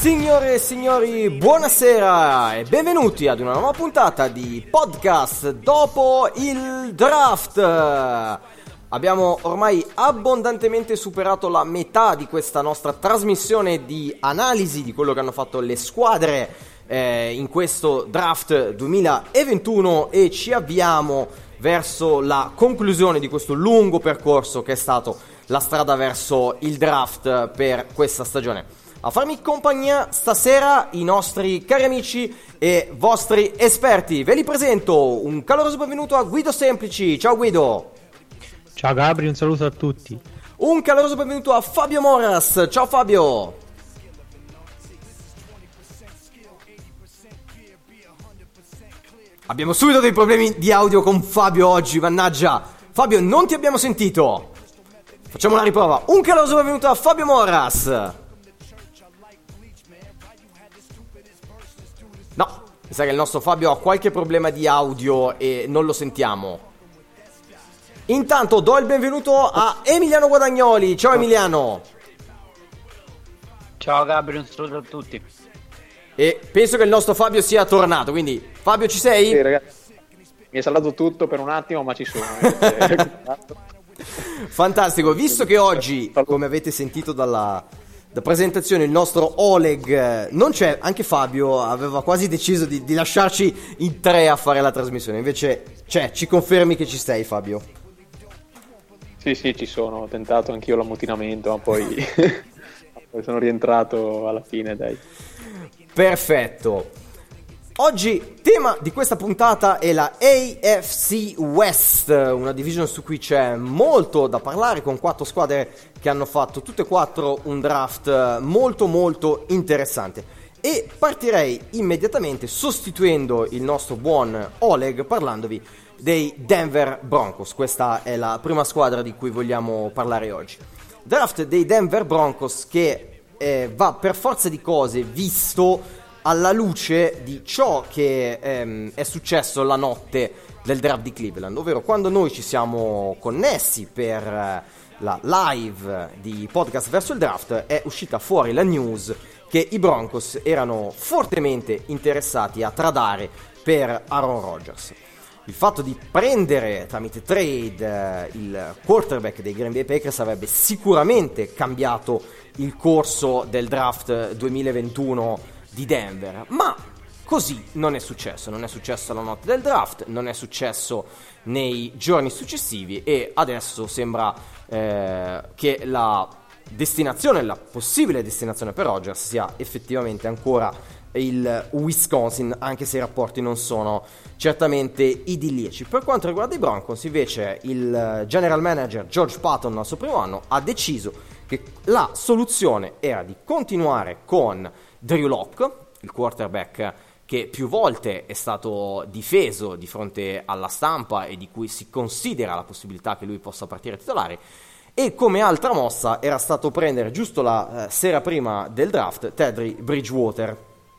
Signore e signori, buonasera e benvenuti ad una nuova puntata di podcast dopo il draft. Abbiamo ormai abbondantemente superato la metà di questa nostra trasmissione di analisi di quello che hanno fatto le squadre in questo draft 2021 e ci avviamo verso la conclusione di questo lungo percorso che è stato la strada verso il draft per questa stagione. A farmi compagnia stasera i nostri cari amici e vostri esperti. Ve li presento. Un caloroso benvenuto a Guido Semplici. Ciao Guido. Ciao Gabri, un saluto a tutti. Un caloroso benvenuto a Fabio Moras. Ciao Fabio. Abbiamo subito dei problemi di audio con Fabio oggi, mannaggia. Fabio, non ti abbiamo sentito. Facciamo una riprova. Un caloroso benvenuto a Fabio Moras. No, mi sa che il nostro Fabio ha qualche problema di audio e non lo sentiamo. Intanto do il benvenuto a Emiliano Guadagnoli. Ciao Emiliano. Ciao Gabri, un saluto a tutti. E penso che il nostro Fabio sia tornato, quindi Fabio ci sei? Sì ragazzi, mi è saltato tutto per un attimo ma ci sono. Fantastico, visto che oggi, come avete sentito da presentazione, il nostro Oleg non c'è, anche Fabio aveva quasi deciso di lasciarci in tre a fare la trasmissione, invece c'è, ci confermi che ci sei Fabio? Sì, ci sono, ho tentato anch'io l'ammutinamento, ma poi sono rientrato alla fine, dai. Perfetto. Oggi tema di questa puntata è la AFC West, una division su cui c'è molto da parlare, con 4 squadre che hanno fatto tutte e 4 un draft molto interessante. E partirei immediatamente sostituendo il nostro buon Oleg parlandovi dei Denver Broncos. Questa è la prima squadra di cui vogliamo parlare oggi. Draft dei Denver Broncos che va per forza di cose visto alla luce di ciò che è successo la notte del draft di Cleveland, ovvero quando noi ci siamo connessi per la live di Podcast verso il draft è uscita fuori la news che i Broncos erano fortemente interessati a tradare per Aaron Rodgers. Il fatto di prendere tramite trade il quarterback dei Green Bay Packers avrebbe sicuramente cambiato il corso del draft 2021 di Denver, ma così non è successo la notte del draft, non è successo nei giorni successivi e adesso sembra che la possibile destinazione per Rodgers sia effettivamente ancora il Wisconsin, anche se i rapporti non sono certamente idilliaci. Per quanto riguarda i Broncos invece il general manager George Patton al suo primo anno ha deciso che la soluzione era di continuare con Drew Lock, il quarterback che più volte è stato difeso di fronte alla stampa e di cui si considera la possibilità che lui possa partire titolare, e come altra mossa era stato prendere giusto la sera prima del draft Teddy Bridgewater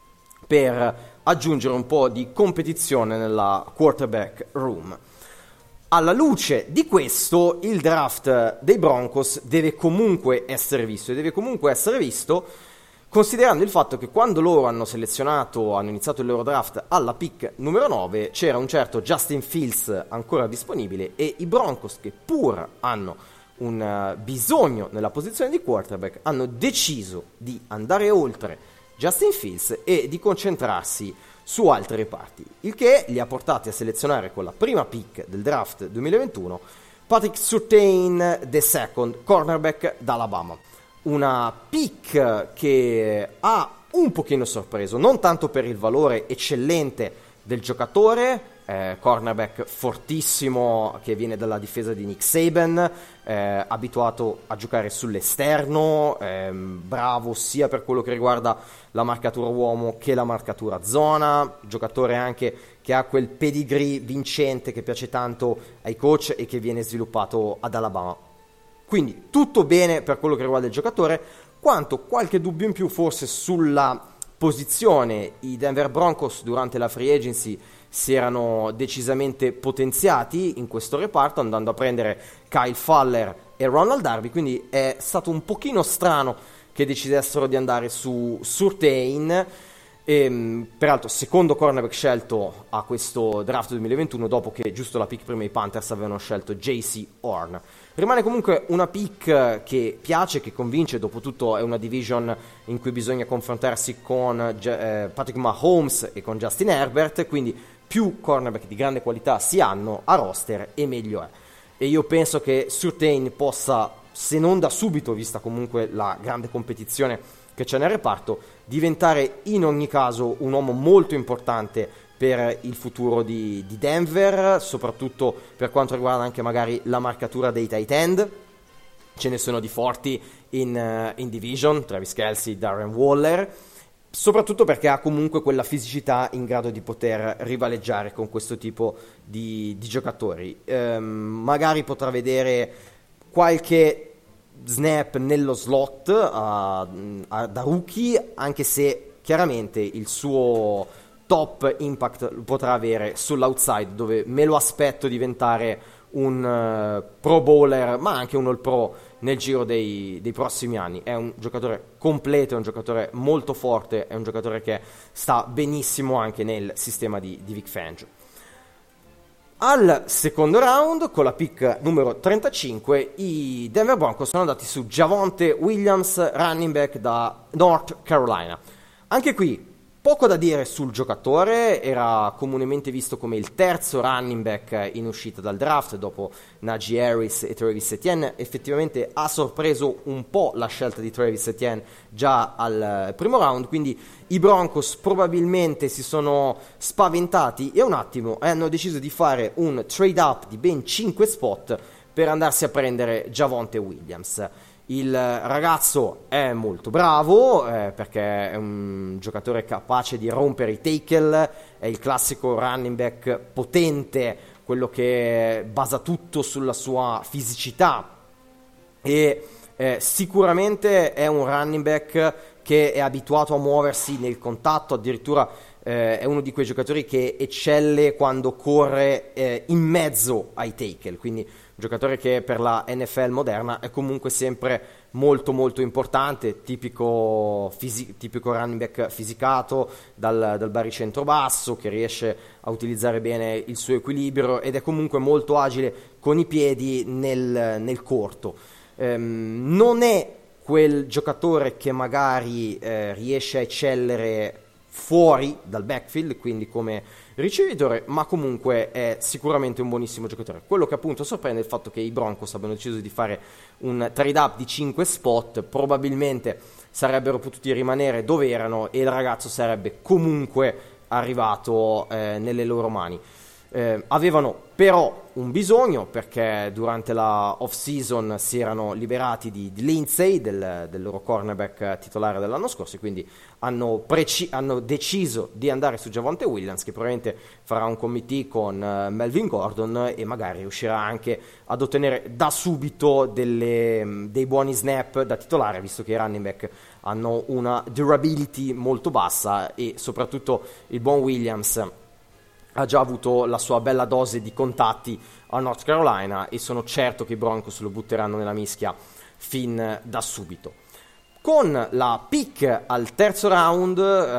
per aggiungere un po' di competizione nella quarterback room. Alla luce di questo, il draft dei Broncos deve comunque essere visto considerando il fatto che quando loro hanno iniziato il loro draft alla pick numero 9, c'era un certo Justin Fields ancora disponibile e i Broncos, che pur hanno un bisogno nella posizione di quarterback, hanno deciso di andare oltre Justin Fields e di concentrarsi su altri reparti, il che li ha portati a selezionare con la prima pick del draft 2021 Patrick Surtain II, cornerback d'Alabama. Una pick che ha un pochino sorpreso, non tanto per il valore eccellente del giocatore, cornerback fortissimo che viene dalla difesa di Nick Saban, abituato a giocare sull'esterno, bravo sia per quello che riguarda la marcatura uomo che la marcatura zona, giocatore anche che ha quel pedigree vincente che piace tanto ai coach e che viene sviluppato ad Alabama. Quindi tutto bene per quello che riguarda il giocatore, quanto qualche dubbio in più forse sulla posizione. I Denver Broncos durante la free agency si erano decisamente potenziati in questo reparto, andando a prendere Kyle Fuller e Ronald Darby, quindi è stato un pochino strano che decidessero di andare su Surtain. Peraltro secondo cornerback scelto a questo draft 2021, dopo che giusto la pick prima i Panthers avevano scelto JC Horn. Rimane comunque una pick che piace, che convince, dopotutto è una division in cui bisogna confrontarsi con Patrick Mahomes e con Justin Herbert, quindi più cornerback di grande qualità si hanno a roster e meglio è. E io penso che Surtain possa, se non da subito, vista comunque la grande competizione che c'è nel reparto, diventare in ogni caso un uomo molto importante per il futuro di Denver, soprattutto per quanto riguarda anche magari la marcatura dei tight end. Ce ne sono di forti in division, Travis Kelce, Darren Waller, soprattutto perché ha comunque quella fisicità in grado di poter rivaleggiare con questo tipo di giocatori. Magari potrà vedere qualche snap nello slot da rookie, anche se chiaramente il suo top impact lo potrà avere sull'outside, dove me lo aspetto diventare un pro bowler, ma anche un all pro nel giro dei prossimi anni. È un giocatore completo, è un giocatore molto forte, è un giocatore che sta benissimo anche nel sistema di Vic Fangio. Al secondo round, con la pick numero 35, i Denver Broncos sono andati su Javonte Williams, running back da North Carolina. Anche qui poco da dire sul giocatore, era comunemente visto come il terzo running back in uscita dal draft dopo Najee Harris e Travis Etienne. Effettivamente ha sorpreso un po' la scelta di Travis Etienne già al primo round, quindi i Broncos probabilmente si sono spaventati e un attimo hanno deciso di fare un trade up di ben 5 spot per andarsi a prendere Javonte Williams. Il ragazzo è molto bravo perché è un giocatore capace di rompere i tackle, è il classico running back potente, quello che basa tutto sulla sua fisicità e sicuramente è un running back che è abituato a muoversi nel contatto, addirittura è uno di quei giocatori che eccelle quando corre in mezzo ai tackle, quindi un giocatore che per la NFL moderna è comunque sempre molto molto importante, tipico running back fisicato dal baricentro basso, che riesce a utilizzare bene il suo equilibrio ed è comunque molto agile con i piedi nel corto. Non è quel giocatore che magari riesce a eccellere fuori dal backfield, quindi come ricevitore, ma comunque è sicuramente un buonissimo giocatore. Quello che appunto sorprende è il fatto che i Broncos abbiano deciso di fare un trade up di 5 spot, probabilmente sarebbero potuti rimanere dove erano e il ragazzo sarebbe comunque arrivato nelle loro mani. Avevano però un bisogno, perché durante la off-season si erano liberati di Lindsay, del loro cornerback titolare dell'anno scorso, e quindi hanno deciso di andare su Javonte Williams, che probabilmente farà un committee con Melvin Gordon e magari riuscirà anche ad ottenere da subito dei buoni snap da titolare, visto che i running back hanno una durability molto bassa e soprattutto il buon Williams ha già avuto la sua bella dose di contatti a North Carolina e sono certo che i Broncos lo butteranno nella mischia fin da subito. Con la pick al terzo round,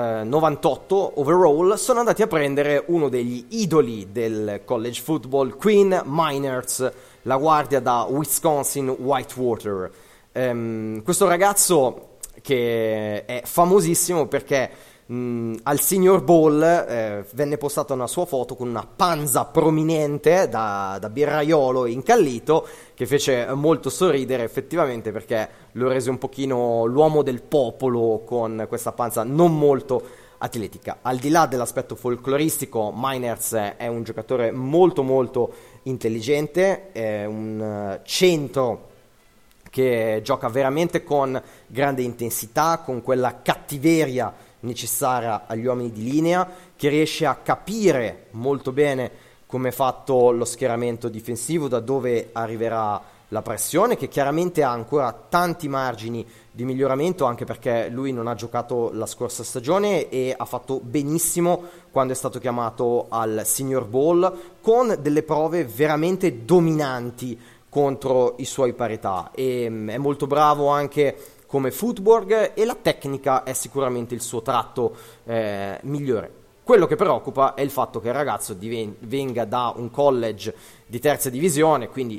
98 overall, sono andati a prendere uno degli idoli del college football, Quinn Meinerz, la guardia da Wisconsin Whitewater. Questo ragazzo che è famosissimo perché al Senior Bowl venne postata una sua foto con una panza prominente da birraiolo incallito, che fece molto sorridere effettivamente, perché lo rese un pochino l'uomo del popolo con questa panza non molto atletica. Al di là dell'aspetto folcloristico, Meinerz è un giocatore molto molto intelligente, è un centro che gioca veramente con grande intensità, con quella cattiveria necessaria agli uomini di linea, che riesce a capire molto bene come è fatto lo schieramento difensivo, da dove arriverà la pressione, che chiaramente ha ancora tanti margini di miglioramento, anche perché lui non ha giocato la scorsa stagione e ha fatto benissimo quando è stato chiamato al Senior Bowl, con delle prove veramente dominanti contro i suoi parità, e è molto bravo anche come footwork, e la tecnica è sicuramente il suo tratto migliore. Quello che preoccupa è il fatto che il ragazzo venga da un college di terza divisione, quindi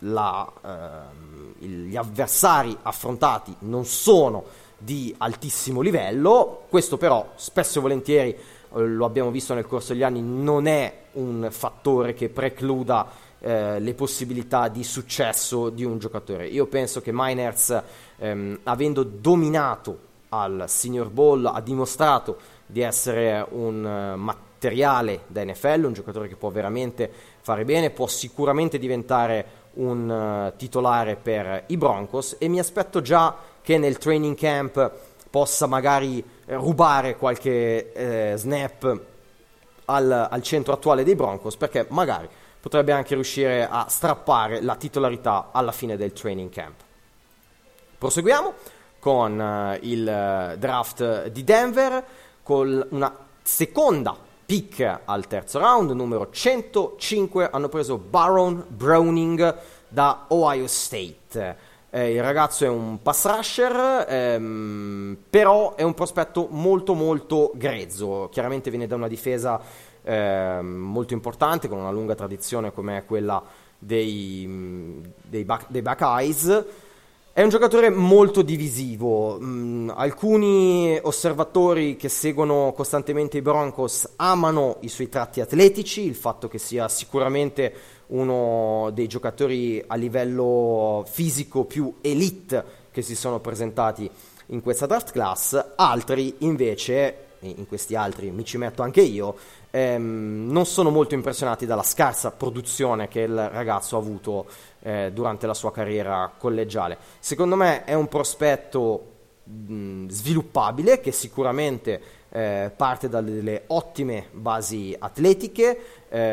gli avversari affrontati non sono di altissimo livello. Questo però spesso e volentieri, lo abbiamo visto nel corso degli anni, non è un fattore che precluda le possibilità di successo di un giocatore. Io penso che Meinerz, avendo dominato al Senior Bowl, ha dimostrato di essere un materiale da NFL, un giocatore che può veramente fare bene, può sicuramente diventare un titolare per i Broncos, e mi aspetto già che nel training camp possa magari rubare qualche snap al centro attuale dei Broncos, perché magari potrebbe anche riuscire a strappare la titolarità alla fine del training camp. Proseguiamo con il draft di Denver, con una seconda pick al terzo round, numero 105, hanno preso Baron Browning da Ohio State. Il ragazzo è un pass rusher, però è un prospetto molto molto grezzo. Chiaramente viene da una difesa molto importante, con una lunga tradizione come quella dei Buckeyes. È un giocatore molto divisivo. Alcuni osservatori che seguono costantemente i Broncos amano i suoi tratti atletici, il fatto che sia sicuramente uno dei giocatori a livello fisico più elite che si sono presentati in questa draft class. Altri invece, in questi altri mi ci metto anche io, non sono molto impressionati dalla scarsa produzione che il ragazzo ha avuto durante la sua carriera collegiale. Secondo me è un prospetto sviluppabile, che sicuramente parte da delle ottime basi atletiche,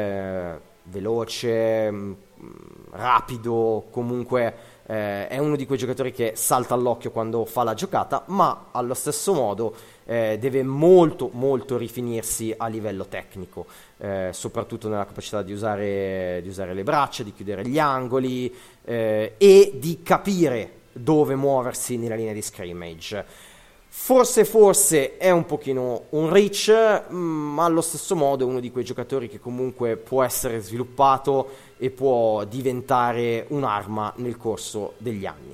veloce, rapido, comunque è uno di quei giocatori che salta all'occhio quando fa la giocata, ma allo stesso modo deve molto molto rifinirsi a livello tecnico, soprattutto nella capacità di usare le braccia, di chiudere gli angoli e di capire dove muoversi nella linea di scrimmage. Forse è un pochino un reach, ma allo stesso modo è uno di quei giocatori che comunque può essere sviluppato e può diventare un'arma nel corso degli anni.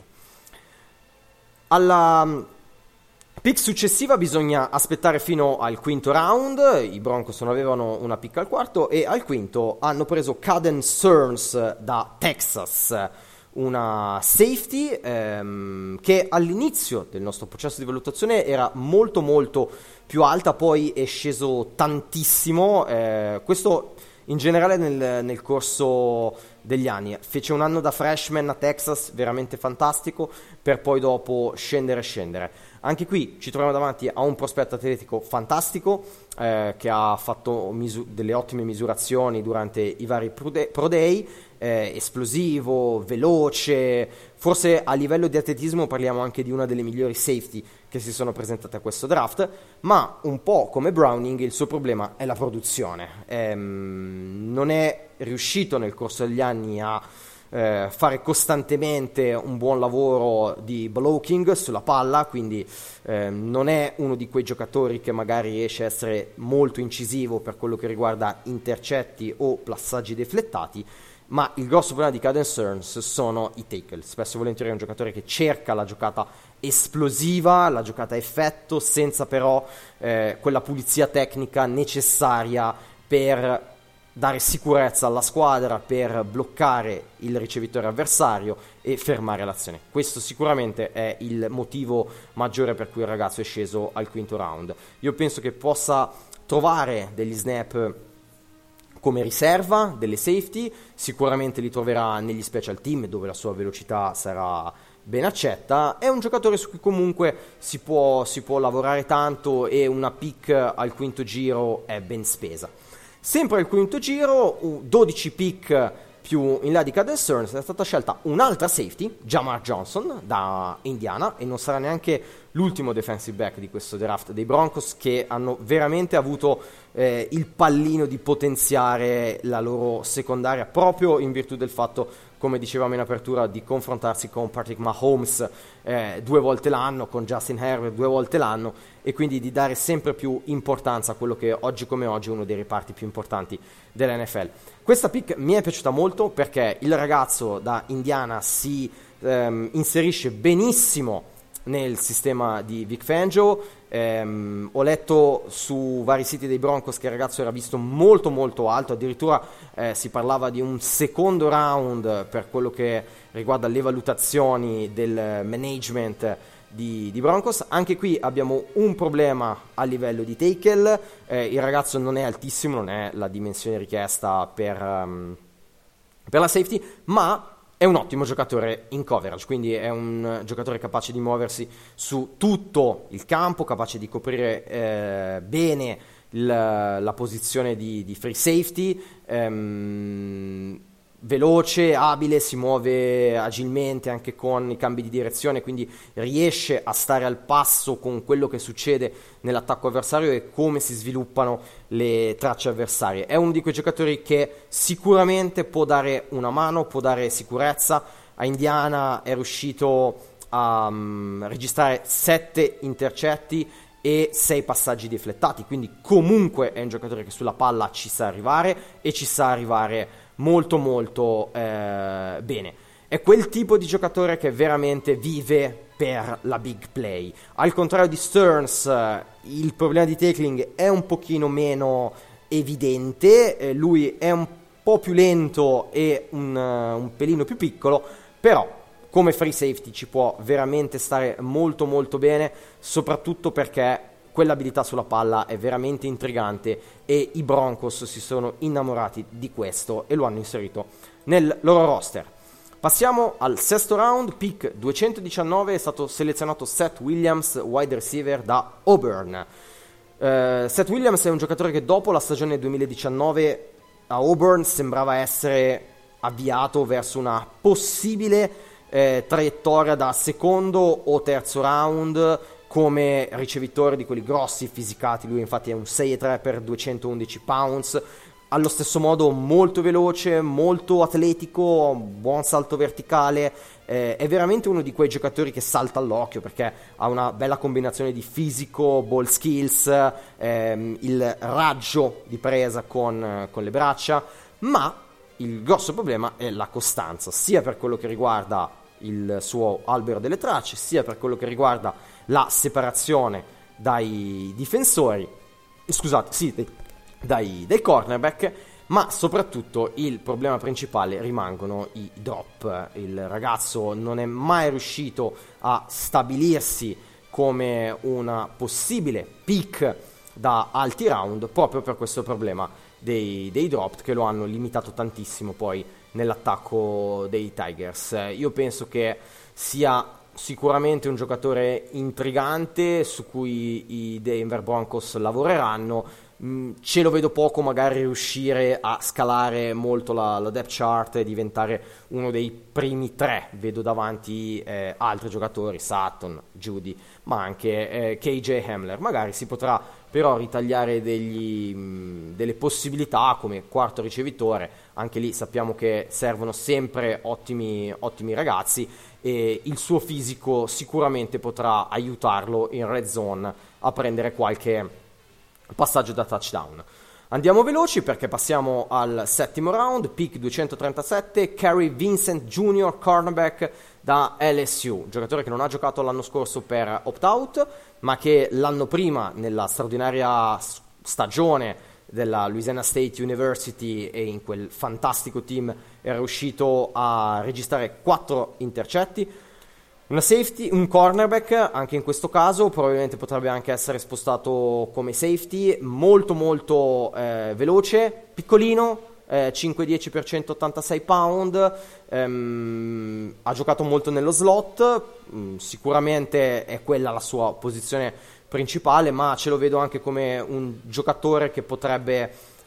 Alla pick successiva bisogna aspettare fino al quinto round. I Broncos non avevano una pick al quarto, e al quinto hanno preso Caden Stearns da Texas, una safety che all'inizio del nostro processo di valutazione era molto molto più alta, poi è sceso tantissimo, questo in generale nel corso degli anni. Fece un anno da freshman a Texas veramente fantastico, per poi dopo scendere. Anche qui ci troviamo davanti a un prospetto atletico fantastico, che ha fatto delle ottime misurazioni durante i vari Pro Day, esplosivo, veloce. Forse a livello di atletismo parliamo anche di una delle migliori safety che si sono presentate a questo draft, ma un po' come Browning il suo problema è la produzione. Non è riuscito nel corso degli anni a fare costantemente un buon lavoro di blocking sulla palla, quindi non è uno di quei giocatori che magari riesce a essere molto incisivo per quello che riguarda intercetti o passaggi deflettati. Ma il grosso problema di Caden Stearns sono i tackle. Spesso e volentieri è un giocatore che cerca la giocata esplosiva, la giocata a effetto, senza però quella pulizia tecnica necessaria per dare sicurezza alla squadra, per bloccare il ricevitore avversario e fermare l'azione. Questo sicuramente è il motivo maggiore per cui il ragazzo è sceso al quinto round. Io penso che possa trovare degli snap come riserva, delle safety, sicuramente li troverà negli special team, dove la sua velocità sarà ben accetta. È un giocatore su cui comunque si può lavorare tanto, e una pick al quinto giro è ben spesa. Sempre al quinto giro, 12 pick più in là di Caden Stearns, è stata scelta un'altra safety, Jamar Johnson da Indiana, e non sarà neanche l'ultimo defensive back di questo draft dei Broncos, che hanno veramente avuto il pallino di potenziare la loro secondaria proprio in virtù del fatto come dicevamo in apertura, di confrontarsi con Patrick Mahomes 2 volte l'anno, con Justin Herbert 2 volte l'anno, e quindi di dare sempre più importanza a quello che oggi come oggi è uno dei reparti più importanti dell'NFL. Questa pick mi è piaciuta molto perché il ragazzo da Indiana si inserisce benissimo nel sistema di Vic Fangio. Ho letto su vari siti dei Broncos che il ragazzo era visto molto molto alto, addirittura si parlava di un secondo round per quello che riguarda le valutazioni del management di Broncos. Anche qui abbiamo un problema a livello di tackle, il ragazzo non è altissimo, non è la dimensione richiesta per la safety, ma è un ottimo giocatore in coverage, quindi è un giocatore capace di muoversi su tutto il campo, capace di coprire bene la posizione di free safety, veloce, abile, si muove agilmente anche con i cambi di direzione, quindi riesce a stare al passo con quello che succede nell'attacco avversario e come si sviluppano le tracce avversarie. È uno di quei giocatori che sicuramente può dare una mano, può dare sicurezza. A Indiana è riuscito a registrare 7 intercetti e 6 passaggi deflettati, quindi comunque è un giocatore che sulla palla ci sa arrivare e ci sa arrivare molto molto bene. È quel tipo di giocatore che veramente vive per la big play. Al contrario di Stearns, il problema di tackling è un pochino meno evidente, lui è un po' più lento e un pelino più piccolo, però come free safety ci può veramente stare molto molto bene, soprattutto perché quell'abilità sulla palla è veramente intrigante e i Broncos si sono innamorati di questo e lo hanno inserito nel loro roster. Passiamo al sesto round, pick 219, è stato selezionato Seth Williams, wide receiver da Auburn. Seth Williams è un giocatore che dopo la stagione 2019 a Auburn sembrava essere avviato verso una possibile traiettoria da secondo o terzo round come ricevitore di quelli grossi, fisicati. Lui infatti è un 6'3 per 211 pounds, allo stesso modo molto veloce, molto atletico, buon salto verticale, è veramente uno di quei giocatori che salta all'occhio perché ha una bella combinazione di fisico, ball skills, il raggio di presa con le braccia, ma il grosso problema è la costanza, sia per quello che riguarda il suo albero delle tracce, sia per quello che riguarda la separazione dai difensori, dai cornerback, ma soprattutto il problema principale rimangono i drop. Il ragazzo non è mai riuscito a stabilirsi come una possibile pick da alti round proprio per questo problema dei drop che lo hanno limitato tantissimo poi nell'attacco dei Tigers. Io penso che sia sicuramente un giocatore intrigante su cui i Denver Broncos lavoreranno. Ce lo vedo poco magari riuscire a scalare molto la depth chart e diventare uno dei primi 3. Vedo davanti altri giocatori, Sutton, Judy, ma anche KJ Hamler. Magari si potrà però ritagliare delle possibilità come quarto ricevitore. Anche lì sappiamo che servono sempre ottimi ragazzi e il suo fisico sicuramente potrà aiutarlo in red zone a prendere qualche passaggio da touchdown. Andiamo veloci perché passiamo al settimo round, pick 237, Kerry Vincent Jr., cornerback da LSU, giocatore che non ha giocato l'anno scorso per opt-out, ma che l'anno prima, nella straordinaria stagione della Louisiana State University e in quel fantastico team, era riuscito a registrare 4 intercetti. Una safety, un cornerback, anche in questo caso probabilmente potrebbe anche essere spostato come safety, molto molto veloce, piccolino, 5'10 per 186 pound, ha giocato molto nello slot, sicuramente è quella la sua posizione principale, ma ce lo vedo anche come un giocatore che potrebbe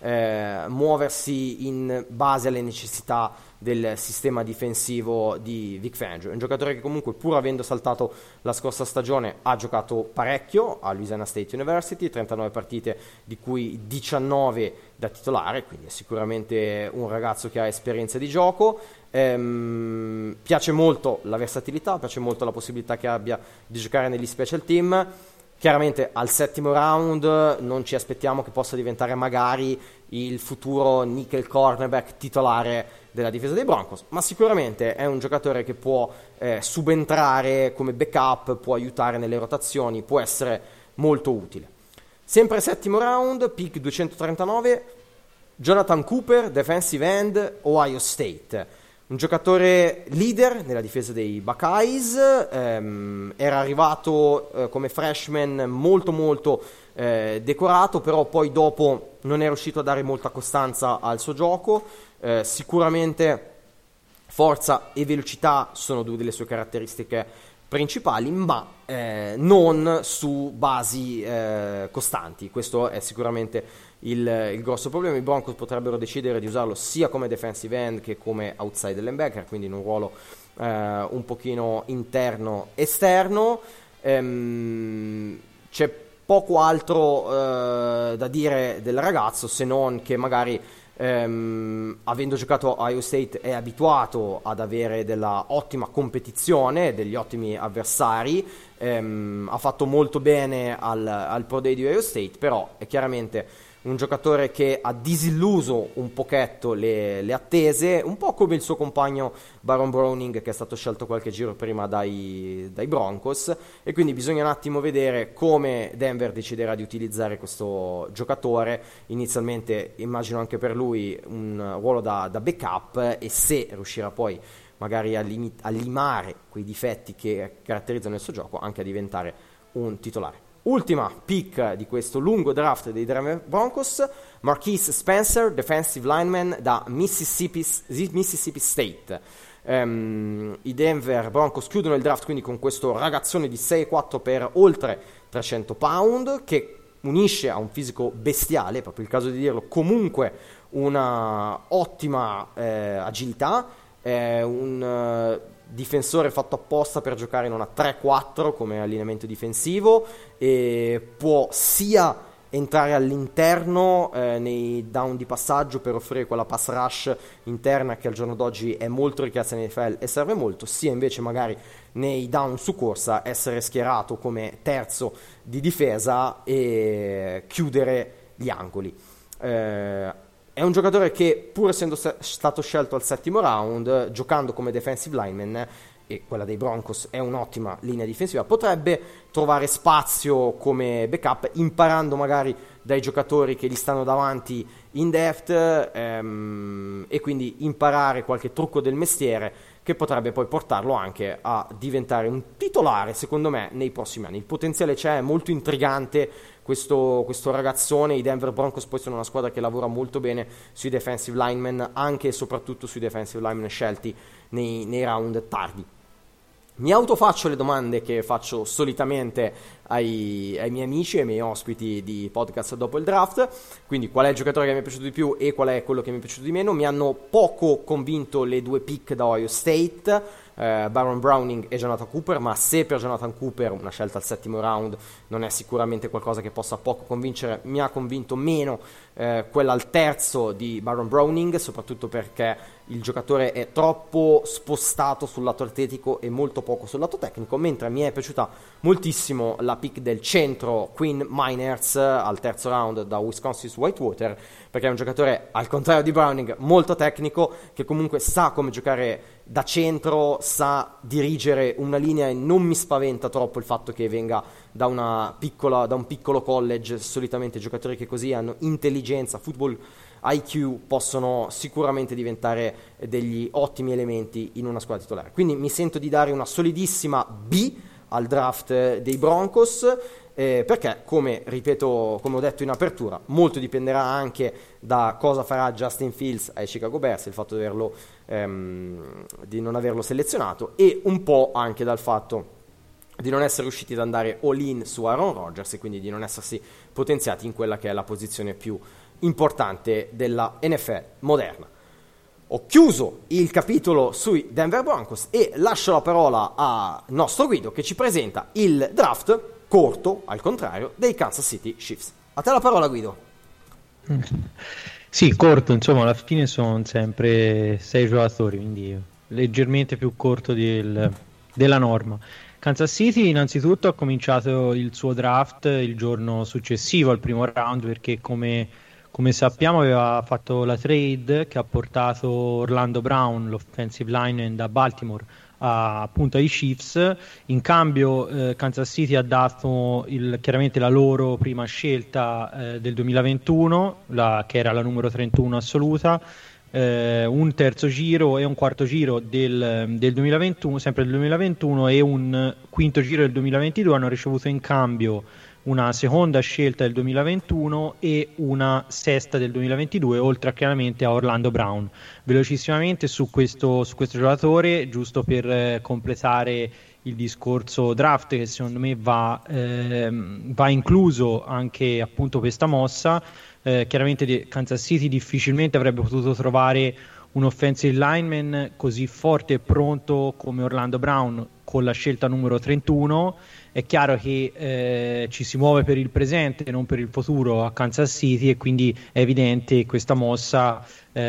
muoversi in base alle necessità del sistema difensivo di Vic Fangio. È un giocatore che comunque, pur avendo saltato la scorsa stagione, ha giocato parecchio a Louisiana State University, 39 partite di cui 19 da titolare, quindi è sicuramente un ragazzo che ha esperienza di gioco. Piace molto la versatilità, piace molto la possibilità che abbia di giocare negli special team. Chiaramente al settimo round non ci aspettiamo che possa diventare magari il futuro nickel cornerback titolare della difesa dei Broncos, ma sicuramente è un giocatore che può subentrare come backup, può aiutare nelle rotazioni, può essere molto utile. Sempre settimo round, pick 239, Jonathan Cooper, defensive end, Ohio State. Un giocatore leader nella difesa dei Buckeyes, era arrivato come freshman molto decorato, però poi dopo non è riuscito a dare molta costanza al suo gioco. Sicuramente forza e velocità sono due delle sue caratteristiche principali, ma non su basi costanti. Questo è sicuramente il grosso problema. I Broncos potrebbero decidere di usarlo sia come defensive end che come outside linebacker, quindi in un ruolo un pochino interno-esterno. C'è poco altro da dire del ragazzo, se non che magari avendo giocato a Ohio State è abituato ad avere della ottima competizione, degli ottimi avversari. Ha fatto molto bene al Pro Day di Ohio State, però è chiaramente un giocatore che ha disilluso un pochetto le attese, un po' come il suo compagno Baron Browning, che è stato scelto qualche giro prima dai Broncos, e quindi bisogna un attimo vedere come Denver deciderà di utilizzare questo giocatore. Inizialmente immagino anche per lui un ruolo da backup, e se riuscirà poi magari a limare quei difetti che caratterizzano il suo gioco, anche a diventare un titolare. Ultima pick di questo lungo draft dei Denver Broncos, Marquise Spencer, defensive lineman da Mississippi State. I Denver Broncos chiudono il draft quindi con questo ragazzone di 6'4" per oltre 300 pound, che unisce a un fisico bestiale, proprio il caso di dirlo, comunque una ottima agilità, un difensore fatto apposta per giocare in una 3-4 come allineamento difensivo, e può sia entrare all'interno nei down di passaggio per offrire quella pass rush interna che al giorno d'oggi è molto richiesta in NFL e serve molto, sia invece magari nei down su corsa essere schierato come terzo di difesa e chiudere gli angoli. È un giocatore che, pur essendo stato scelto al settimo round, giocando come defensive lineman, e quella dei Broncos è un'ottima linea difensiva, potrebbe trovare spazio come backup, imparando magari dai giocatori che gli stanno davanti in depth, e quindi imparare qualche trucco del mestiere che potrebbe poi portarlo anche a diventare un titolare, secondo me, nei prossimi anni. Il potenziale c'è, è molto intrigante questo ragazzone. I Denver Broncos poi sono una squadra che lavora molto bene sui defensive linemen, anche e soprattutto sui defensive linemen scelti nei round tardi. Mi autofaccio le domande che faccio solitamente ai miei amici e ai miei ospiti di podcast dopo il draft, quindi qual è il giocatore che mi è piaciuto di più e qual è quello che mi è piaciuto di meno. Mi hanno poco convinto le due pick da Ohio State, Baron Browning e Jonathan Cooper, ma se per Jonathan Cooper una scelta al settimo round non è sicuramente qualcosa che possa poco convincere, mi ha convinto meno quella al terzo di Baron Browning, soprattutto perché il giocatore è troppo spostato sul lato atletico e molto poco sul lato tecnico, mentre mi è piaciuta moltissimo la pick del centro Quinn Meinerz al terzo round da Wisconsin's Whitewater, perché è un giocatore, al contrario di Browning, molto tecnico, che comunque sa come giocare da centro, sa dirigere una linea, e non mi spaventa troppo il fatto che venga da un piccolo college. Solitamente giocatori che così hanno intelligenza, football IQ, possono sicuramente diventare degli ottimi elementi in una squadra titolare. Quindi mi sento di dare una solidissima B al draft dei Broncos, perché, come ho detto in apertura, molto dipenderà anche da cosa farà Justin Fields ai Chicago Bears, il fatto di non averlo selezionato, e un po' anche dal fatto di non essere riusciti ad andare all-in su Aaron Rodgers, e quindi di non essersi potenziati in quella che è la posizione più importante della NFL moderna. Ho chiuso il capitolo sui Denver Broncos e lascio la parola al nostro Guido, che ci presenta il draft corto, al contrario, dei Kansas City Chiefs. A te la parola, Guido. Sì, corto, insomma, alla fine sono sempre 6 giocatori, quindi leggermente più corto della norma. Kansas City innanzitutto ha cominciato il suo draft il giorno successivo al primo round perché come sappiamo aveva fatto la trade che ha portato Orlando Brown, l'offensive lineman da Baltimore, appunto ai Chiefs. In cambio Kansas City ha dato chiaramente la loro prima scelta del 2021, che era la numero 31 assoluta, un terzo giro e un quarto giro del 2021, sempre del 2021, e un quinto giro del 2022. Hanno ricevuto in cambio una seconda scelta del 2021 e una sesta del 2022, oltre chiaramente a Orlando Brown. Velocissimamente su questo giocatore, giusto per completare il discorso draft, che secondo me va incluso anche appunto questa mossa. Chiaramente Kansas City difficilmente avrebbe potuto trovare un offensive lineman così forte e pronto come Orlando Brown con la scelta numero 31. È chiaro che ci si muove per il presente e non per il futuro a Kansas City, e quindi è evidente che questa mossa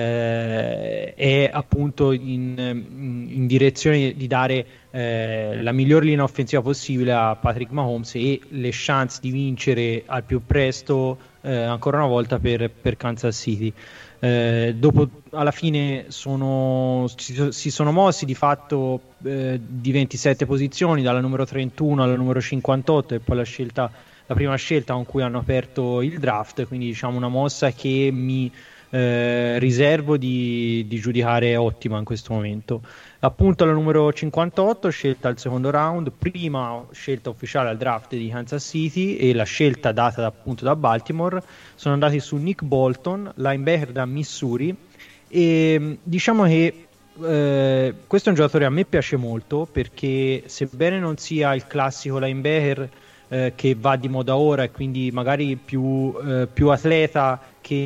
è appunto in direzione di dare la miglior linea offensiva possibile a Patrick Mahomes e le chance di vincere al più presto ancora una volta per Kansas City. Dopo alla fine si sono mossi di fatto di 27 posizioni, dalla numero 31 alla numero 58, e poi la prima scelta con cui hanno aperto il draft, quindi diciamo una mossa che mi riservo di giudicare ottima in questo momento. Appunto la numero 58, scelta al secondo round, prima scelta ufficiale al draft di Kansas City, e la scelta data appunto da Baltimore, sono andati su Nick Bolton, linebacker da Missouri. E diciamo che questo è un giocatore a me piace molto, perché sebbene non sia il classico linebacker che va di moda ora e quindi magari più atleta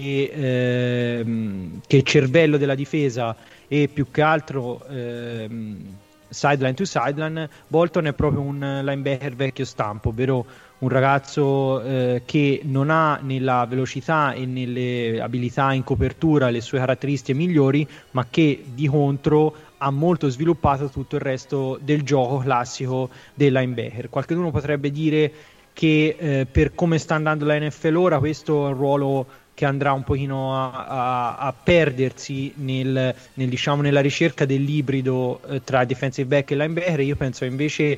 che cervello della difesa e più che altro sideline to sideline, Bolton è proprio un linebacker vecchio stampo, ovvero un ragazzo che non ha nella velocità e nelle abilità in copertura le sue caratteristiche migliori, ma che di contro ha molto sviluppato tutto il resto del gioco classico del linebacker. Qualcuno potrebbe dire che per come sta andando la NFL ora, questo è un ruolo che andrà un pochino a perdersi diciamo, nella ricerca dell'ibrido tra defensive back e linebacker. Io penso invece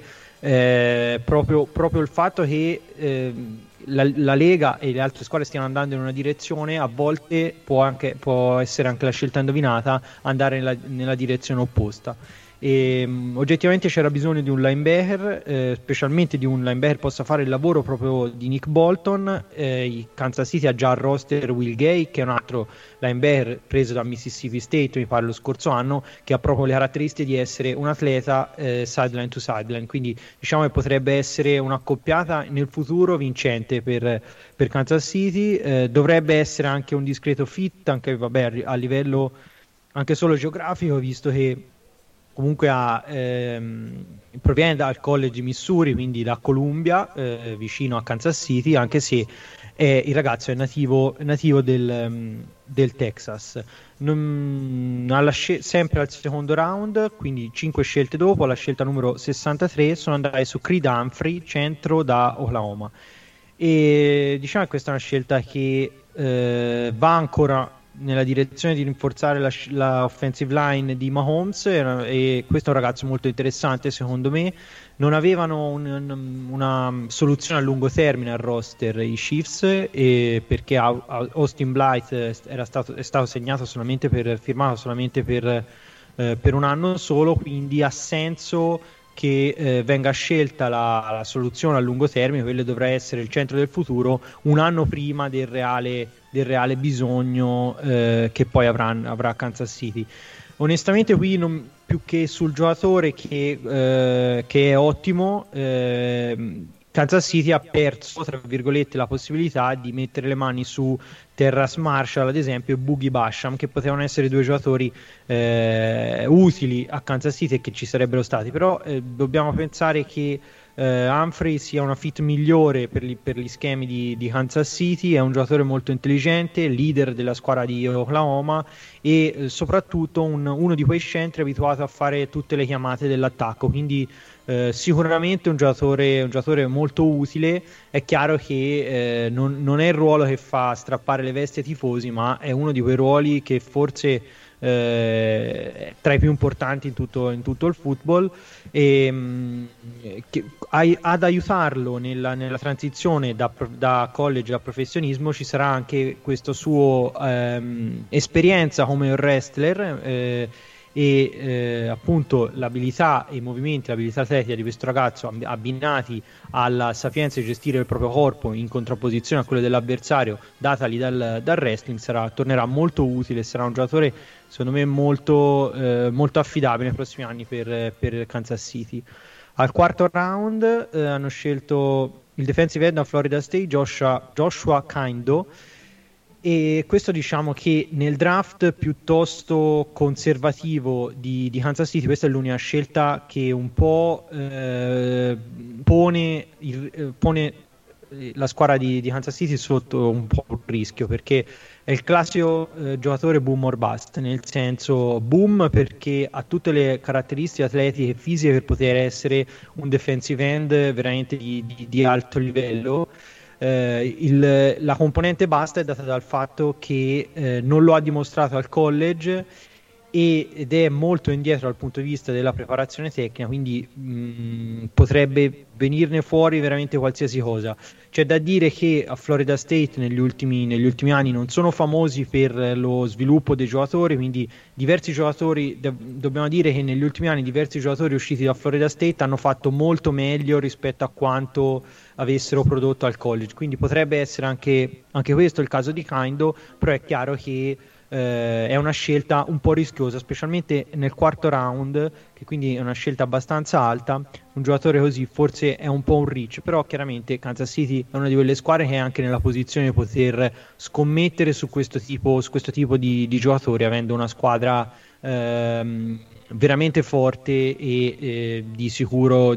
proprio il fatto che la Lega e le altre squadre stiano andando in una direzione, a volte può essere anche la scelta indovinata andare nella direzione opposta. E oggettivamente c'era bisogno di un linebacker, specialmente di un linebacker possa fare il lavoro proprio di Nick Bolton. Il Kansas City ha già al roster Will Gay, che è un altro linebacker preso da Mississippi State, mi pare lo scorso anno, che ha proprio le caratteristiche di essere un atleta sideline to sideline, quindi diciamo che potrebbe essere un'accoppiata nel futuro vincente per Kansas City. Dovrebbe essere anche un discreto fit anche a livello anche solo geografico, visto che comunque proviene dal college di Missouri, quindi da Columbia, vicino a Kansas City, anche se il ragazzo è nativo del Texas. Sempre al secondo round, quindi 5 scelte dopo, alla scelta numero 63 sono andati su Creed Humphrey, centro da Oklahoma, e diciamo che questa è una scelta che va ancora nella direzione di rinforzare la offensive line di Mahomes, e questo è un ragazzo molto interessante secondo me. Non avevano una soluzione a lungo termine al roster i Chiefs, perché Austin Blythe è stato firmato solamente per un anno solo, quindi ha senso che venga scelta la soluzione a lungo termine, quello dovrà essere il centro del futuro, un anno prima del reale bisogno che poi avrà Kansas City. Onestamente qui più che sul giocatore che è ottimo, Kansas City ha perso tra virgolette la possibilità di mettere le mani su Terrace Marshall ad esempio e Boogie Basham, che potevano essere due giocatori utili a Kansas City e che ci sarebbero stati, però dobbiamo pensare che Humphrey sia una fit migliore per gli schemi di Kansas City. È un giocatore molto intelligente, leader della squadra di Oklahoma e soprattutto uno di quei centri abituato a fare tutte le chiamate dell'attacco, quindi sicuramente un giocatore molto utile. È chiaro che non è il ruolo che fa strappare le vesti ai tifosi, ma è uno di quei ruoli che forse tra i più importanti in tutto il football, e ad aiutarlo nella transizione da college a professionismo ci sarà anche questo suo esperienza come un wrestler, appunto l'abilità e i movimenti, l'abilità atletica di questo ragazzo abbinati alla sapienza di gestire il proprio corpo in contrapposizione a quello dell'avversario datagli dal wrestling tornerà molto utile. Sarà un giocatore secondo me molto affidabile nei prossimi anni per Kansas City. Al quarto round hanno scelto il defensive end da Florida State Joshua Kindo, e questo diciamo che nel draft piuttosto conservativo di Kansas City questa è l'unica scelta che un po' pone la squadra di Kansas City sotto un po' un rischio, perché è il classico giocatore boom or bust, nel senso boom perché ha tutte le caratteristiche atletiche e fisiche per poter essere un defensive end veramente di alto livello. La componente basta è data dal fatto che non lo ha dimostrato al college ed è molto indietro dal punto di vista della preparazione tecnica, quindi potrebbe venirne fuori veramente qualsiasi cosa. C'è da dire che a Florida State negli ultimi anni non sono famosi per lo sviluppo dei giocatori, quindi diversi giocatori, dobbiamo dire che negli ultimi anni diversi giocatori usciti da Florida State hanno fatto molto meglio rispetto a quanto avessero prodotto al college, quindi potrebbe essere anche questo il caso di Kindo, però è chiaro che è una scelta un po' rischiosa, specialmente nel quarto round, che quindi è una scelta abbastanza alta. Un giocatore così forse è un po' un reach, però chiaramente Kansas City è una di quelle squadre che è anche nella posizione di poter scommettere su questo tipo di giocatori, avendo una squadra veramente forte e di sicuro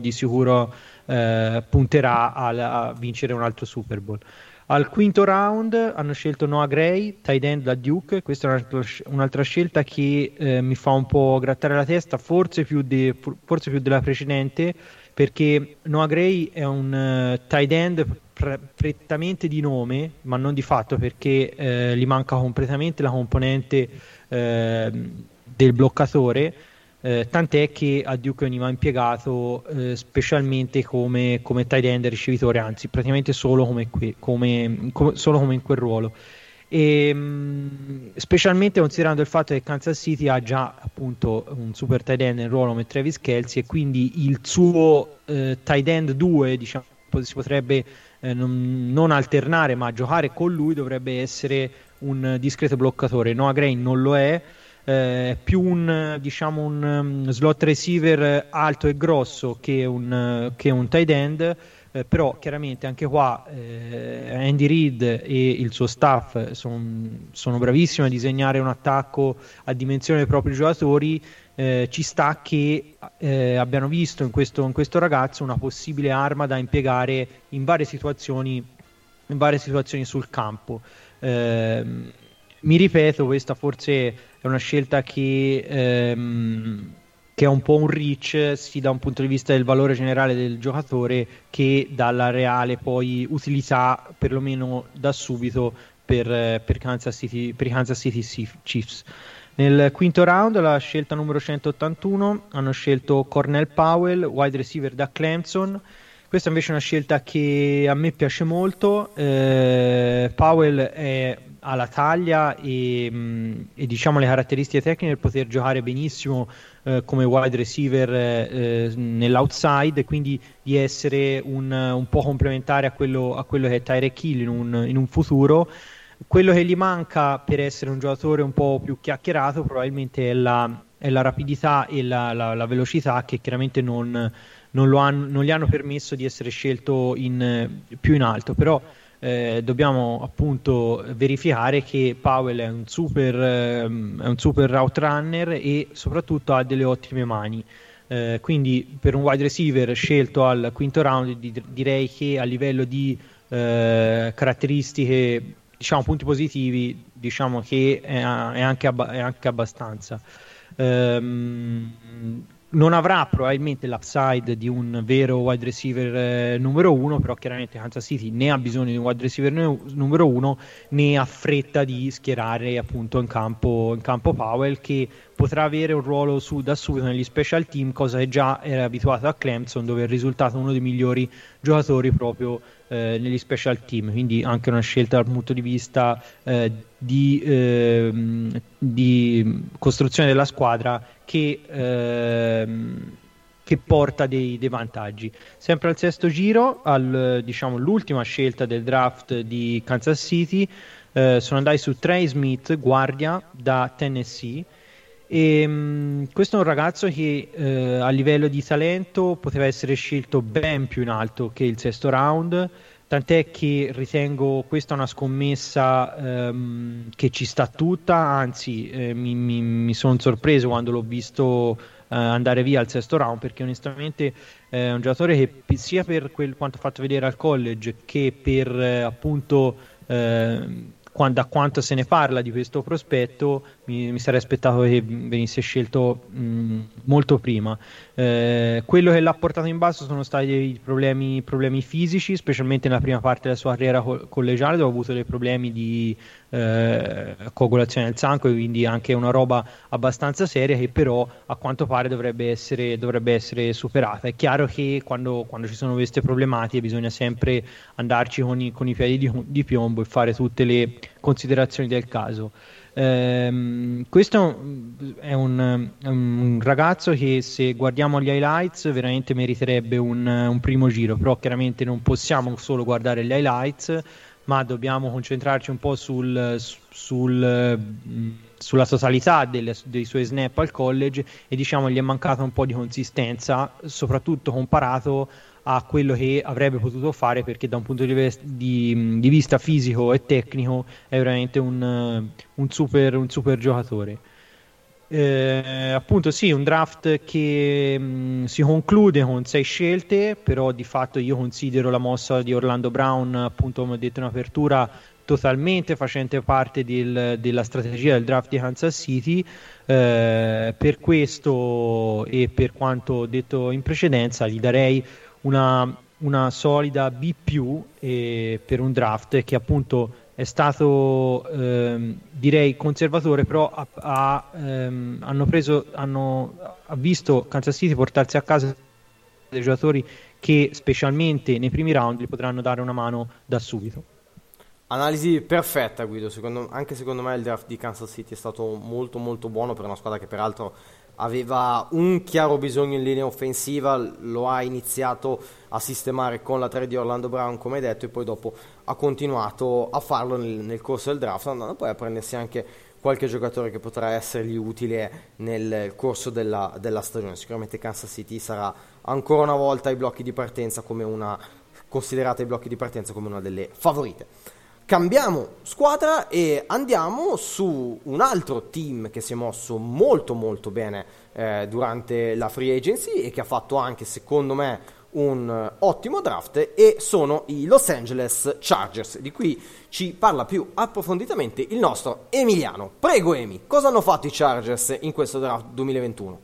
punterà a vincere un altro Super Bowl. Al quinto round hanno scelto Noah Gray, tight end da Duke. Questa è un'altra scelta che mi fa un po' grattare la testa, forse più della precedente, perché Noah Gray è un tight end prettamente di nome, ma non di fatto, perché gli manca completamente la componente del bloccatore. Tant'è che a Duke veniva impiegato specialmente come tight end ricevitore, anzi praticamente solo solo come in quel ruolo, e specialmente considerando il fatto che Kansas City ha già appunto un super tight end nel ruolo come Travis Kelce, e quindi il suo tight end 2 diciamo si potrebbe non alternare, ma giocare con lui dovrebbe essere un discreto bloccatore. Noah Gray non lo è, più un slot receiver alto e grosso che un tight end, però chiaramente anche qua Andy Reid e il suo staff sono bravissimi a disegnare un attacco a dimensione dei propri giocatori. Ci sta che abbiano visto in questo ragazzo una possibile arma da impiegare in varie situazioni sul campo. Mi ripeto, questa forse è una scelta che è un po' un reach, sia da un punto di vista del valore generale del giocatore che dalla reale poi utilità, perlomeno da subito, per Kansas City Chiefs. Nel quinto round, la scelta numero 181, hanno scelto Cornell Powell, wide receiver da Clemson. Questa invece è una scelta che a me piace molto. Powell ha la taglia e diciamo le caratteristiche tecniche per poter giocare benissimo come wide receiver nell'outside, quindi di essere un po' complementare a quello che è Tyreek Hill in un futuro. Quello che gli manca per essere un giocatore un po' più chiacchierato probabilmente è la rapidità e la velocità, che chiaramente non gli hanno permesso di essere scelto più in alto, però dobbiamo appunto verificare che Powell è un super route runner e soprattutto ha delle ottime mani. quindi per un wide receiver scelto al quinto round direi che a livello di caratteristiche, diciamo punti positivi, diciamo che è anche abbastanza. Non avrà probabilmente l'upside di un vero wide receiver numero uno, però chiaramente Kansas City ne ha bisogno di un wide receiver numero uno, ne ha fretta di schierare appunto in campo Powell, che potrà avere un ruolo da subito negli special team, cosa che già era abituato a Clemson, dove è risultato uno dei migliori giocatori proprio negli special team, quindi anche una scelta dal punto di vista di costruzione della squadra che porta dei vantaggi. Sempre al sesto giro, diciamo l'ultima scelta del draft di Kansas City, sono andati su Trey Smith, guardia da Tennessee. E questo è un ragazzo che a livello di talento poteva essere scelto ben più in alto che il sesto round, tant'è che ritengo questa una scommessa che ci sta tutta, anzi mi sono sorpreso quando l'ho visto andare via al sesto round, perché onestamente è un giocatore che sia per quanto ha fatto vedere al college che per appunto da quanto se ne parla di questo prospetto, mi sarei aspettato che venisse scelto molto prima. Quello che l'ha portato in basso sono stati dei problemi fisici, specialmente nella prima parte della sua carriera collegiale, dove ha avuto dei problemi di coagulazione del sangue, quindi anche una roba abbastanza seria, che però a quanto pare dovrebbe essere superata. È chiaro che quando ci sono queste problematiche bisogna sempre andarci con i piedi di piombo e fare tutte le considerazioni del caso. Questo è un ragazzo che, se guardiamo gli highlights, veramente meriterebbe un primo giro, però chiaramente non possiamo solo guardare gli highlights, ma dobbiamo concentrarci un po' sulla totalità dei suoi snap al college, e diciamo gli è mancata un po' di consistenza, soprattutto comparato a quello che avrebbe potuto fare, perché da un punto di vista fisico e tecnico è veramente un super giocatore. Appunto sì, un draft che si conclude con 6 scelte, però di fatto io considero la mossa di Orlando Brown, appunto come ho detto in apertura, totalmente facente parte della strategia del draft di Kansas City. Per questo e per quanto detto in precedenza gli darei una solida B+, per un draft che appunto è stato direi conservatore, però ha visto Kansas City portarsi a casa dei giocatori che specialmente nei primi round gli potranno dare una mano da subito. Analisi perfetta, Guido. Anche secondo me il draft di Kansas City è stato molto molto buono per una squadra che peraltro aveva un chiaro bisogno in linea offensiva. Lo ha iniziato a sistemare con la trade di Orlando Brown, come detto, e poi dopo ha continuato a farlo nel corso del draft, andando poi a prendersi anche qualche giocatore che potrà essergli utile nel corso della stagione. Sicuramente Kansas City sarà ancora una volta considerata ai blocchi di partenza come una delle favorite. Cambiamo squadra e andiamo su un altro team che si è mosso molto molto bene durante la free agency e che ha fatto anche, secondo me, un ottimo draft, e sono i Los Angeles Chargers, di cui ci parla più approfonditamente il nostro Emiliano. Prego Emi, cosa hanno fatto i Chargers in questo draft 2021?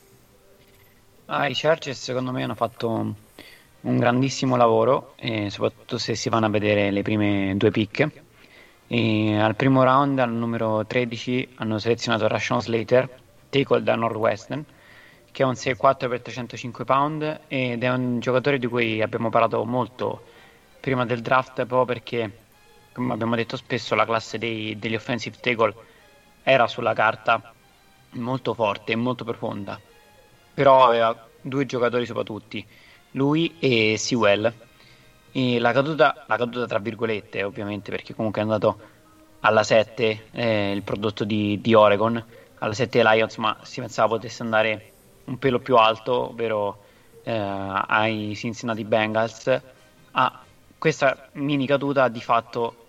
I Chargers secondo me hanno fatto un grandissimo lavoro, soprattutto se si vanno a vedere le prime 2 pick. Al primo round, al numero 13, hanno selezionato Rashawn Slater, tackle da Northwestern, che è un 6'4 per 305 pound, ed è un giocatore di cui abbiamo parlato molto prima del draft, proprio perché, come abbiamo detto spesso, la classe degli offensive tackle era sulla carta molto forte e molto profonda, però aveva 2 giocatori sopra tutti, lui e Sewell. E la caduta tra virgolette, ovviamente, perché comunque è andato alla 7 il prodotto di Oregon, alla 7 Lions, ma si pensava potesse andare un pelo più alto, ovvero ai Cincinnati Bengals. Questa mini caduta ha di fatto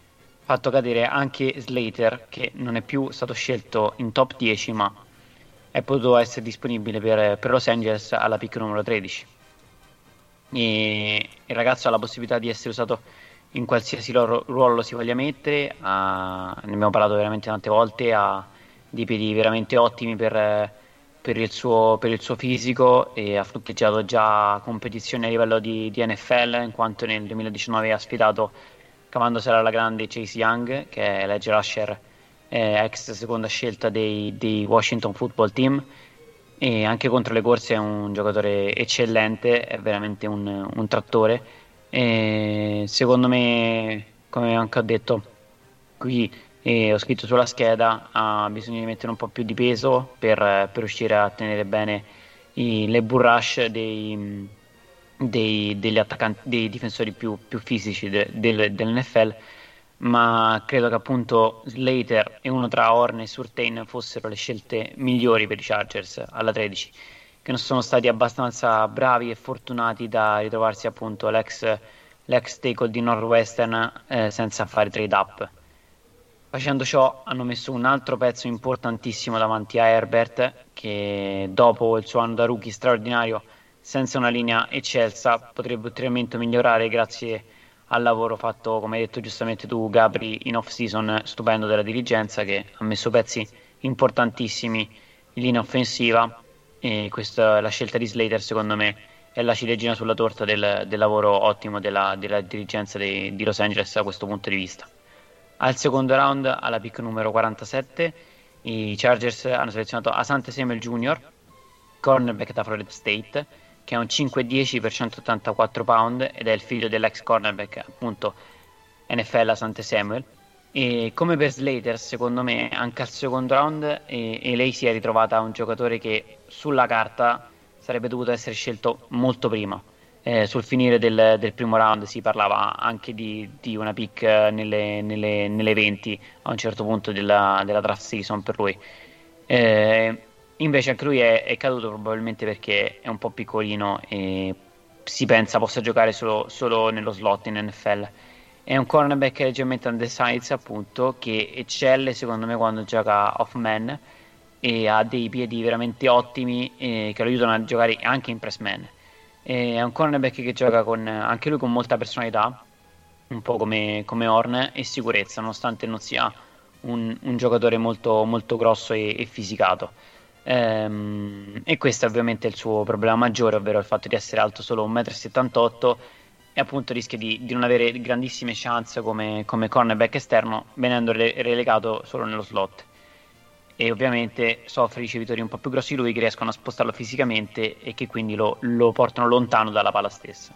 fatto cadere anche Slater, che non è più stato scelto in top 10 ma è potuto essere disponibile per Los Angeles alla pick numero 13. E il ragazzo ha la possibilità di essere usato in qualsiasi ruolo lo si voglia mettere, ne abbiamo parlato veramente tante volte, ha dei piedi veramente ottimi per il suo fisico, e ha fronteggiato già competizioni a livello di NFL, in quanto nel 2019 ha sfidato, cavandosela alla grande, Chase Young, che è l'edge rusher ex seconda scelta dei Washington Football Team, e anche contro le corse è un giocatore eccellente, è veramente un trattore. E secondo me, come anche ho detto qui, ho scritto sulla scheda, ha bisogno di mettere un po' più di peso per riuscire a tenere bene le bull rush degli attaccanti, dei difensori più fisici dell'NFL. Ma credo che appunto Slater e uno tra Horn e Surtain fossero le scelte migliori per i Chargers alla 13, che non sono stati abbastanza bravi e fortunati da ritrovarsi appunto l'ex tackle di Northwestern senza fare trade up. Facendo ciò hanno messo un altro pezzo importantissimo davanti a Herbert, che dopo il suo anno da rookie straordinario, senza una linea eccelsa, potrebbe ulteriormente migliorare grazie al lavoro fatto, come hai detto giustamente tu, Gabri, in off-season, stupendo della dirigenza, che ha messo pezzi importantissimi in linea offensiva. E questa, la scelta di Slater, secondo me, è la ciliegina sulla torta del lavoro ottimo della dirigenza di Los Angeles da questo punto di vista. Al secondo round, alla pick numero 47, i Chargers hanno selezionato Asante Samuel Jr., cornerback da Florida State, che è un 5'10" per 184 pound ed è il figlio dell'ex cornerback appunto NFL Asante Samuel. E come per Slater, secondo me anche al secondo round e lei si è ritrovata un giocatore che sulla carta sarebbe dovuto essere scelto molto prima. Sul finire del primo round si parlava anche di una pick nelle 20 a un certo punto della draft season per lui. Invece anche lui è caduto probabilmente perché è un po' piccolino e si pensa possa giocare solo nello slot in NFL. È un cornerback leggermente undersized, appunto, che eccelle secondo me quando gioca off-man e ha dei piedi veramente ottimi che lo aiutano a giocare anche in press-man. È un cornerback che gioca anche lui con molta personalità, un po' come Horn, e sicurezza, nonostante non sia un giocatore molto, molto grosso e fisicato. E questo è ovviamente il suo problema maggiore, ovvero il fatto di essere alto solo 1,78 m, e appunto rischia di non avere grandissime chance come cornerback esterno, venendo relegato solo nello slot. E ovviamente soffre ricevitori un po' più grossi di lui che riescono a spostarlo fisicamente e che quindi lo portano lontano dalla palla stessa.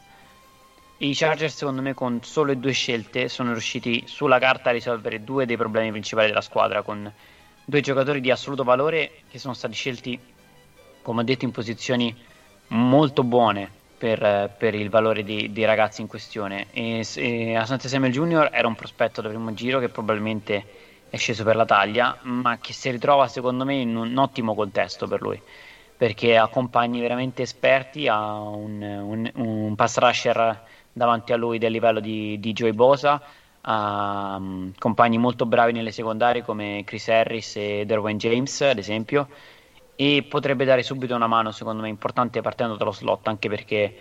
I Chargers, secondo me, con solo 2 scelte sono riusciti sulla carta a risolvere 2 dei problemi principali della squadra, con 2 giocatori di assoluto valore che sono stati scelti, come ho detto, in posizioni molto buone per il valore dei ragazzi in questione. E Asante Samuel Jr. era un prospetto da primo giro che probabilmente è sceso per la taglia, ma che si ritrova secondo me in un ottimo contesto per lui, perché ha compagni veramente esperti, ha un pass rusher davanti a lui del livello di Joey Bosa, ha compagni molto bravi nelle secondarie come Chris Harris e Derwin James ad esempio, e potrebbe dare subito una mano secondo me importante partendo dallo slot, anche perché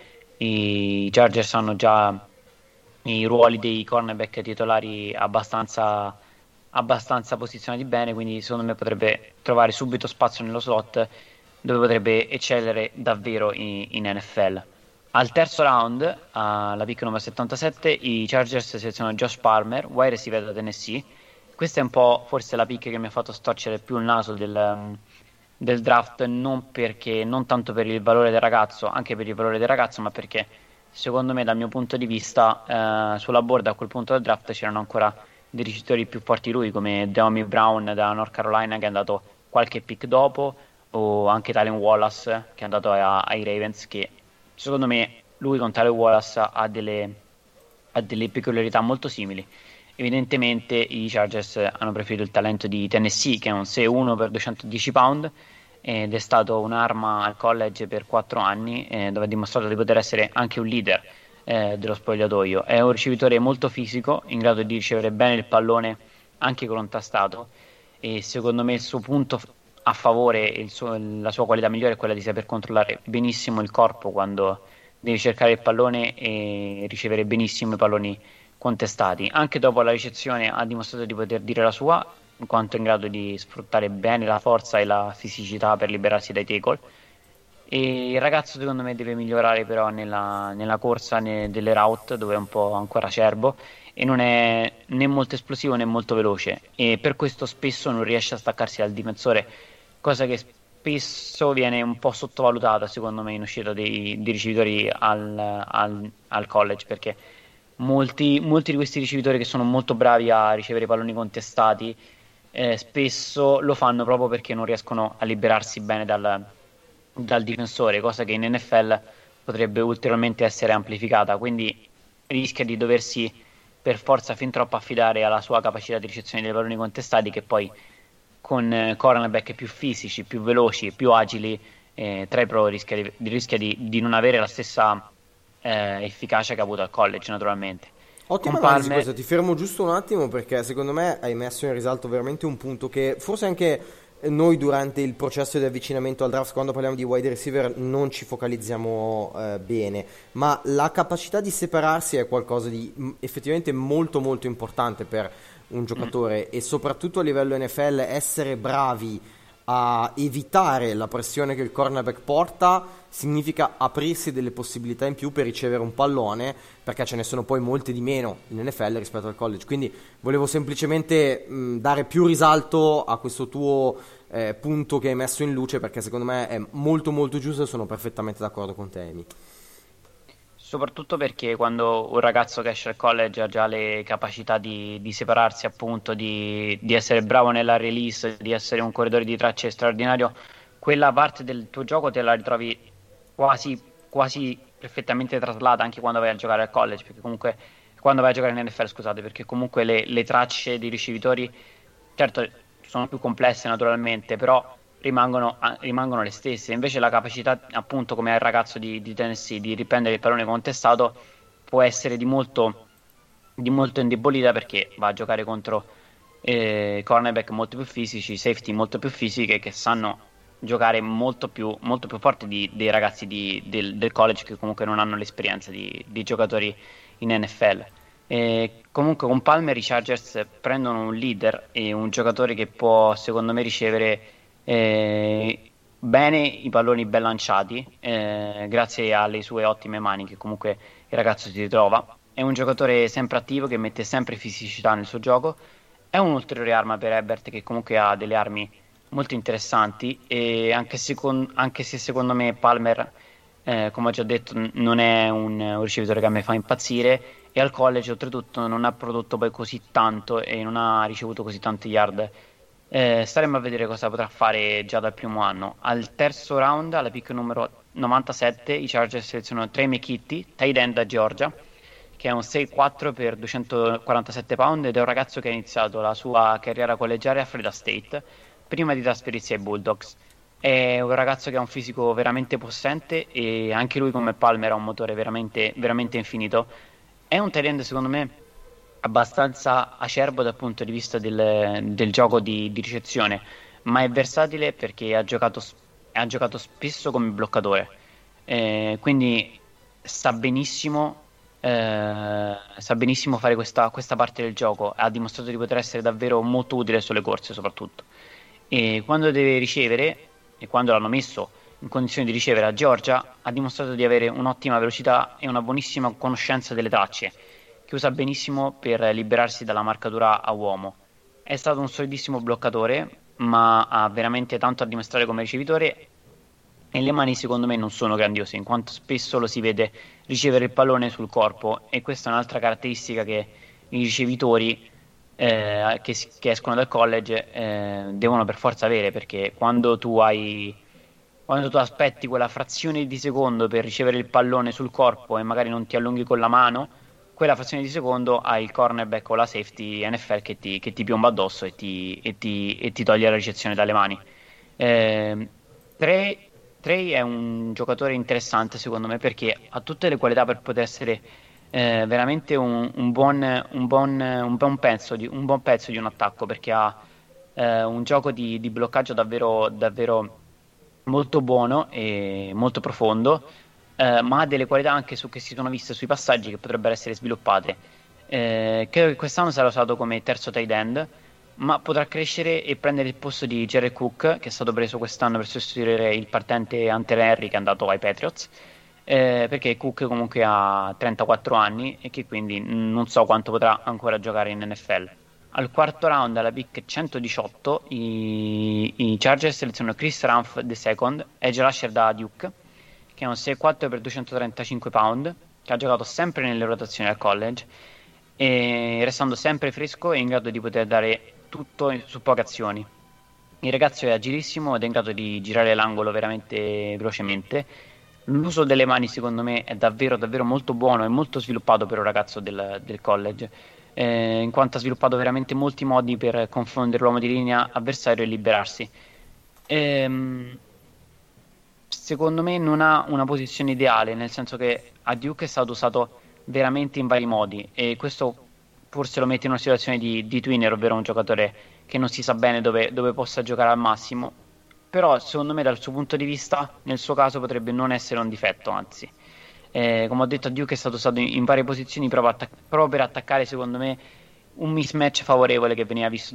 i Chargers hanno già i ruoli dei cornerback titolari abbastanza posizionati bene, quindi secondo me potrebbe trovare subito spazio nello slot dove potrebbe eccellere davvero in NFL. Al terzo round, alla pick numero 77, i Chargers selezionano Josh Palmer, wide receiver da Tennessee. Questa è un po' forse la pick che mi ha fatto storcere più il naso del draft, non tanto per il valore del ragazzo, anche per il valore del ragazzo, ma perché secondo me dal mio punto di vista sulla board a quel punto del draft c'erano ancora dei ricevitori più forti di lui, come De'Ami Brown da North Carolina, che è andato qualche pick dopo, o anche Tylen Wallace che è andato ai Ravens, che secondo me lui con Tylen Wallace ha delle peculiarità molto simili. Evidentemente i Chargers hanno preferito il talento di Tennessee, che è un 6'1" per 210 pound ed è stato un'arma al college per 4 anni, dove ha dimostrato di poter essere anche un leader dello spogliatoio. È un ricevitore molto fisico, in grado di ricevere bene il pallone anche con un tastato, e secondo me il suo punto a favore, la sua qualità migliore è quella di saper controllare benissimo il corpo quando deve cercare il pallone e ricevere benissimo i palloni contestati. Anche dopo la ricezione ha dimostrato di poter dire la sua, in quanto è in grado di sfruttare bene la forza e la fisicità per liberarsi dai tackle. E il ragazzo secondo me deve migliorare però nella corsa delle route, dove è un po' ancora acerbo e non è né molto esplosivo né molto veloce, e per questo spesso non riesce a staccarsi dal difensore, cosa che spesso viene un po' sottovalutata secondo me in uscita dei ricevitori al college, perché molti di questi ricevitori che sono molto bravi a ricevere i palloni contestati spesso lo fanno proprio perché non riescono a liberarsi bene dal difensore, cosa che in NFL potrebbe ulteriormente essere amplificata, quindi rischia di doversi per forza fin troppo affidare alla sua capacità di ricezione dei palloni contestati, che poi con cornerback più fisici, più veloci, più agili tra i pro rischia di non avere la stessa efficacia che ha avuto al college, naturalmente. Ottima analisi questa, ti fermo giusto un attimo perché secondo me hai messo in risalto veramente un punto che forse anche noi durante il processo di avvicinamento al draft, quando parliamo di wide receiver, non ci focalizziamo bene, ma la capacità di separarsi è qualcosa di effettivamente molto molto importante per un giocatore, e soprattutto a livello NFL essere bravi a evitare la pressione che il cornerback porta significa aprirsi delle possibilità in più per ricevere un pallone, perché ce ne sono poi molte di meno in NFL rispetto al college. Quindi volevo semplicemente dare più risalto a questo tuo punto che hai messo in luce, perché secondo me è molto molto giusto e sono perfettamente d'accordo con te, Amy. Soprattutto perché quando un ragazzo che esce al college ha già le capacità di separarsi, appunto, di essere bravo nella release, di essere un corridore di tracce straordinario, quella parte del tuo gioco te la ritrovi quasi perfettamente traslata anche quando vai a giocare al college, perché comunque quando vai a giocare in NFL, scusate, perché comunque le tracce dei ricevitori, certo, sono più complesse naturalmente, però rimangono le stesse. Invece la capacità, appunto, come ha il ragazzo di Tennessee, di riprendere il pallone contestato può essere di molto indebolita, perché va a giocare contro cornerback molto più fisici, safety molto più fisiche, che sanno giocare molto più forti dei ragazzi del college, che comunque non hanno l'esperienza di giocatori in NFL. Comunque con Palmer i Chargers prendono un leader e un giocatore che può secondo me ricevere bene i palloni ben lanciati, grazie alle sue ottime mani che comunque il ragazzo si ritrova. È un giocatore sempre attivo, che mette sempre fisicità nel suo gioco, è un'ulteriore arma per Herbert, che comunque ha delle armi molto interessanti, e anche se secondo me Palmer, come ho già detto, non è un ricevitore che a me fa impazzire, e al college oltretutto non ha prodotto poi così tanto e non ha ricevuto così tanti yard. Staremo a vedere cosa potrà fare già dal primo anno. Al terzo round, alla pick numero 97, i Chargers selezionano Trey McKitty, tight end da Georgia, che è un 6'4 per 247 pound ed è un ragazzo che ha iniziato la sua carriera collegiale a Florida State prima di trasferirsi ai Bulldogs. È un ragazzo che ha un fisico veramente possente e anche lui, come Palmer, ha un motore veramente, veramente infinito. È un tight end secondo me abbastanza acerbo dal punto di vista del gioco di ricezione, ma è versatile perché ha giocato spesso come bloccatore, quindi sa benissimo fare questa parte del gioco. Ha dimostrato di poter essere davvero molto utile sulle corse soprattutto, e quando deve ricevere, e quando l'hanno messo in condizione di ricevere a Georgia, ha dimostrato di avere un'ottima velocità e una buonissima conoscenza delle tracce, che usa benissimo per liberarsi dalla marcatura a uomo. È stato un solidissimo bloccatore, ma ha veramente tanto a dimostrare come ricevitore, e le mani secondo me non sono grandiose, in quanto spesso lo si vede ricevere il pallone sul corpo, e questa è un'altra caratteristica che i ricevitori che escono dal college devono per forza avere, perché quando tu aspetti quella frazione di secondo per ricevere il pallone sul corpo e magari non ti allunghi con la mano, quella frazione di secondo hai il cornerback o la safety NFL che ti piomba addosso e ti toglie la ricezione dalle mani. Trey è un giocatore interessante secondo me, perché ha tutte le qualità per poter essere veramente un buon pezzo di un attacco, perché ha un gioco di bloccaggio davvero, davvero molto buono e molto profondo, ma ha delle qualità anche che si sono viste sui passaggi che potrebbero essere sviluppate. Credo che quest'anno sarà usato come terzo tight end, ma potrà crescere e prendere il posto di Jared Cook, che è stato preso quest'anno per sostituire il partente Hunter Henry che è andato ai Patriots, perché Cook comunque ha 34 anni e che quindi non so quanto potrà ancora giocare in NFL. Al quarto round, alla pick 118, i Chargers selezionano Chris Rumph II, edge rusher da Duke, che è un 6'4 per 235 pound, che ha giocato sempre nelle rotazioni al college, e restando sempre fresco e in grado di poter dare tutto su poche azioni. Il ragazzo è agilissimo ed è in grado di girare l'angolo veramente velocemente. L'uso delle mani secondo me è davvero davvero molto buono e molto sviluppato per un ragazzo del college, in quanto ha sviluppato veramente molti modi per confondere l'uomo di linea avversario e liberarsi. Secondo me non ha una posizione ideale, nel senso che a Duke è stato usato veramente in vari modi e questo forse lo mette in una situazione di twinner, ovvero un giocatore che non si sa bene dove possa giocare al massimo, però secondo me dal suo punto di vista nel suo caso potrebbe non essere un difetto, anzi come ho detto a Duke è stato usato in varie posizioni proprio per attaccare secondo me un mismatch favorevole che veniva visto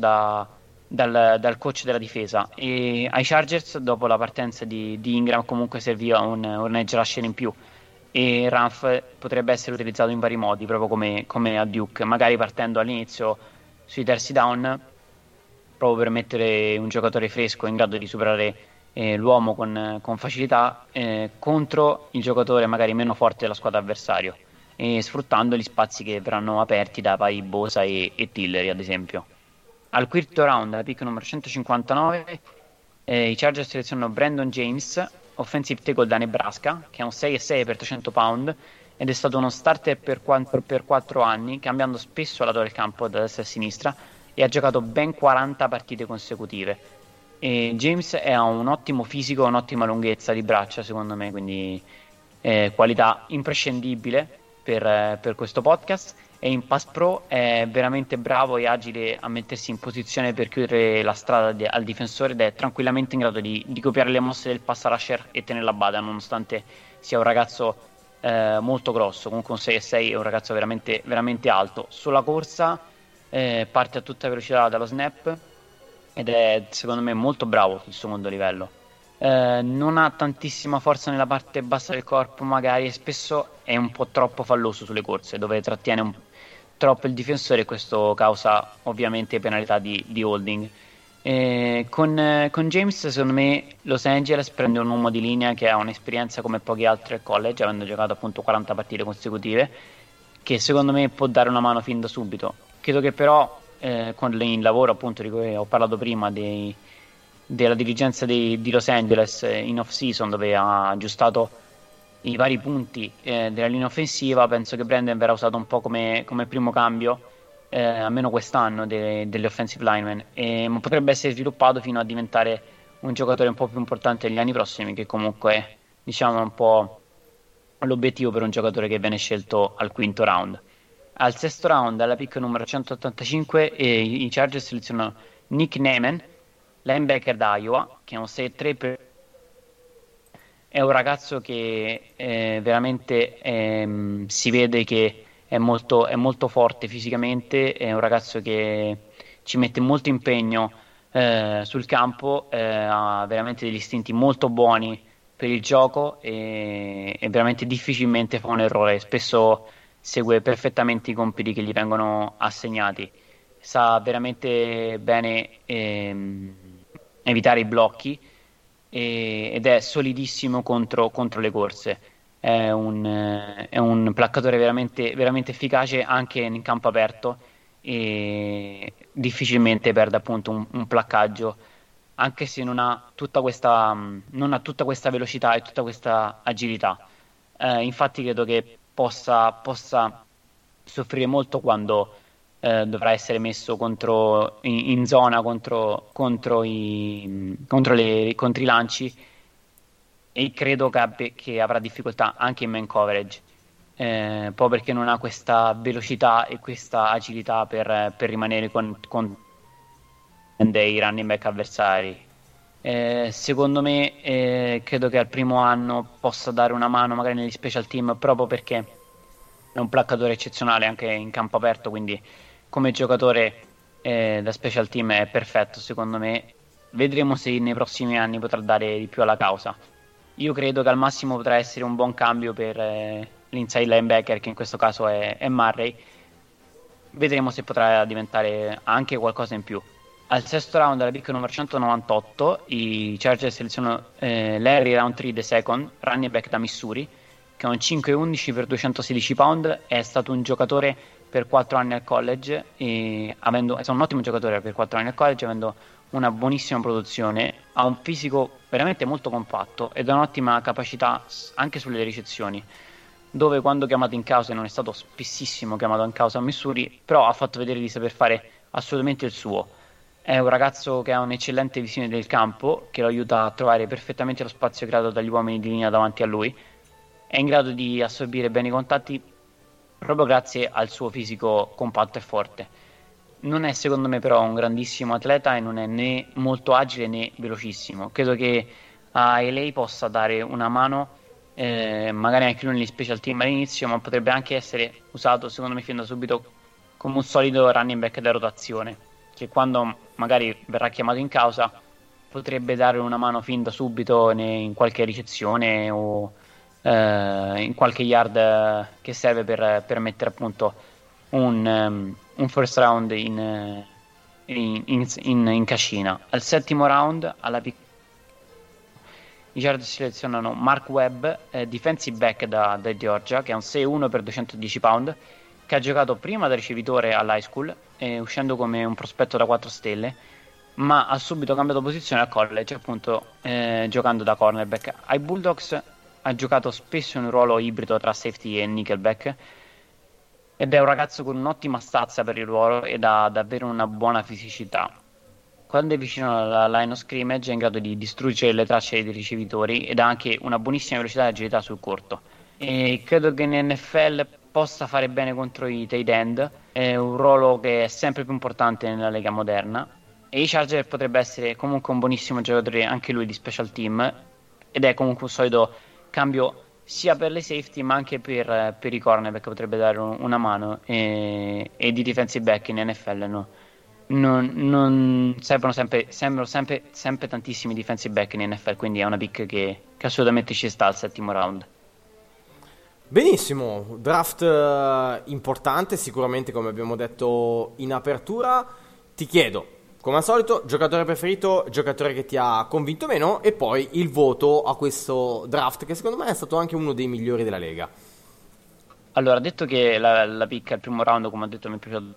dal coach della difesa, e ai Chargers dopo la partenza di Ingram comunque serviva un edge rusher in più e Rumph potrebbe essere utilizzato in vari modi proprio come a Duke, magari partendo all'inizio sui terzi down proprio per mettere un giocatore fresco in grado di superare l'uomo con facilità contro il giocatore magari meno forte della squadra avversario, e sfruttando gli spazi che verranno aperti da pai Bosa e Tillery ad esempio. Al quinto round, alla pick numero 159, i Chargers selezionano Brandon James, offensive tackle da Nebraska, che è un 6'6 per 300 pound ed è stato uno starter per 4 anni, cambiando spesso lato del campo da destra a sinistra, e ha giocato ben 40 partite consecutive. E James ha un ottimo fisico, un'ottima lunghezza di braccia secondo me, quindi qualità imprescindibile per questo podcast, e in pass pro è veramente bravo e agile a mettersi in posizione per chiudere la strada al difensore ed è tranquillamente in grado di copiare le mosse del pass rusher e tenerla a bada, nonostante sia un ragazzo molto grosso, comunque un 6'6 è un ragazzo veramente, veramente alto. Sulla corsa parte a tutta velocità dallo snap ed è secondo me molto bravo sul secondo livello. Non ha tantissima forza nella parte bassa del corpo magari, e spesso è un po' troppo falloso sulle corse dove trattiene troppo il difensore, e questo causa ovviamente penalità di holding. Con James secondo me Los Angeles prende un uomo di linea che ha un'esperienza come pochi altri al college, avendo giocato appunto 40 partite consecutive, che secondo me può dare una mano fin da subito. Credo che però con il lavoro appunto di cui ho parlato prima della dirigenza di Los Angeles in off season, dove ha aggiustato i vari punti della linea offensiva, penso che Brandon verrà usato un po' come primo cambio almeno quest'anno delle offensive linemen, ma potrebbe essere sviluppato fino a diventare un giocatore un po' più importante negli anni prossimi, che comunque diciamo è un po' l'obiettivo per un giocatore che viene scelto al quinto round. Al sesto round, alla pick numero 185, i Chargers selezionano Nick Neiman, linebacker da Iowa, che è un 6'3 è un ragazzo che veramente si vede che è molto forte fisicamente, è un ragazzo che ci mette molto impegno sul campo, ha veramente degli istinti molto buoni per il gioco e veramente difficilmente fa un errore, spesso segue perfettamente i compiti che gli vengono assegnati, sa veramente bene evitare i blocchi ed è solidissimo contro le corse. È un placcatore veramente, veramente efficace anche in campo aperto e difficilmente perde appunto un placcaggio, anche se non ha tutta questa velocità e tutta questa agilità. Infatti credo che possa soffrire molto quando dovrà essere messo in zona contro i lanci, e credo che avrà difficoltà anche in man coverage, poi perché non ha questa velocità e questa agilità per rimanere con dei running back avversari. Secondo me credo che al primo anno possa dare una mano magari negli special team, proprio perché è un placcatore eccezionale anche in campo aperto, quindi come giocatore da special team è perfetto secondo me. Vedremo se nei prossimi anni potrà dare di più alla causa. Io credo che al massimo potrà essere un buon cambio per l'inside linebacker, che in questo caso è Murray. Vedremo se potrà diventare anche qualcosa in più. Al sesto round, alla pick numero 198, i Chargers selezionano Larry Roundtree II, running back da Missouri, che è un 5'11 per 216 pound, è stato un giocatore per 4 anni al college, è stato un ottimo giocatore per 4 anni al college, avendo una buonissima produzione, ha un fisico veramente molto compatto ed ha un'ottima capacità anche sulle ricezioni, dove quando chiamato in causa, non è stato spessissimo chiamato in causa a Missouri, però ha fatto vedere di saper fare assolutamente il suo. È un ragazzo che ha un'eccellente visione del campo, che lo aiuta a trovare perfettamente lo spazio creato dagli uomini di linea davanti a lui. È in grado di assorbire bene i contatti proprio grazie al suo fisico compatto e forte. Non è secondo me però un grandissimo atleta e non è né molto agile né velocissimo. Credo che a LA possa dare una mano, magari anche lui negli special team all'inizio, ma potrebbe anche essere usato secondo me fin da subito come un solido running back da rotazione, che quando magari verrà chiamato in causa potrebbe dare una mano fin da subito in qualche ricezione o in qualche yard che serve per mettere appunto un first round in cascina. Al settimo round i Chargers selezionano Mark Webb, defensive back da Georgia, che è un 6'1 per 210 pound, che ha giocato prima da ricevitore all'high school, uscendo come un prospetto da 4 stelle, ma ha subito cambiato posizione al college, appunto giocando da cornerback. Ai Bulldogs ha giocato spesso in un ruolo ibrido tra safety e nickelback, ed è un ragazzo con un'ottima stazza per il ruolo ed ha davvero una buona fisicità. Quando è vicino alla line of scrimmage è in grado di distruggere le tracce dei ricevitori ed ha anche una buonissima velocità e agilità sul corto. E credo che in NFL possa fare bene contro i tight end, è un ruolo che è sempre più importante nella lega moderna, e i Chargers potrebbe essere comunque un buonissimo giocatore anche lui di special team, ed è comunque un solido cambio sia per le safety ma anche per i cornerback, potrebbe dare una mano, e di defensive back in NFL non servono sempre tantissimi defensive back in NFL, quindi è una pick che assolutamente ci sta al settimo round. Benissimo, draft importante sicuramente, come abbiamo detto in apertura. Ti chiedo, come al solito, giocatore preferito, giocatore che ti ha convinto meno, e poi il voto a questo draft, che secondo me è stato anche uno dei migliori della Lega. Allora, detto che la pick al primo round, come ho detto, mi è piaciuto,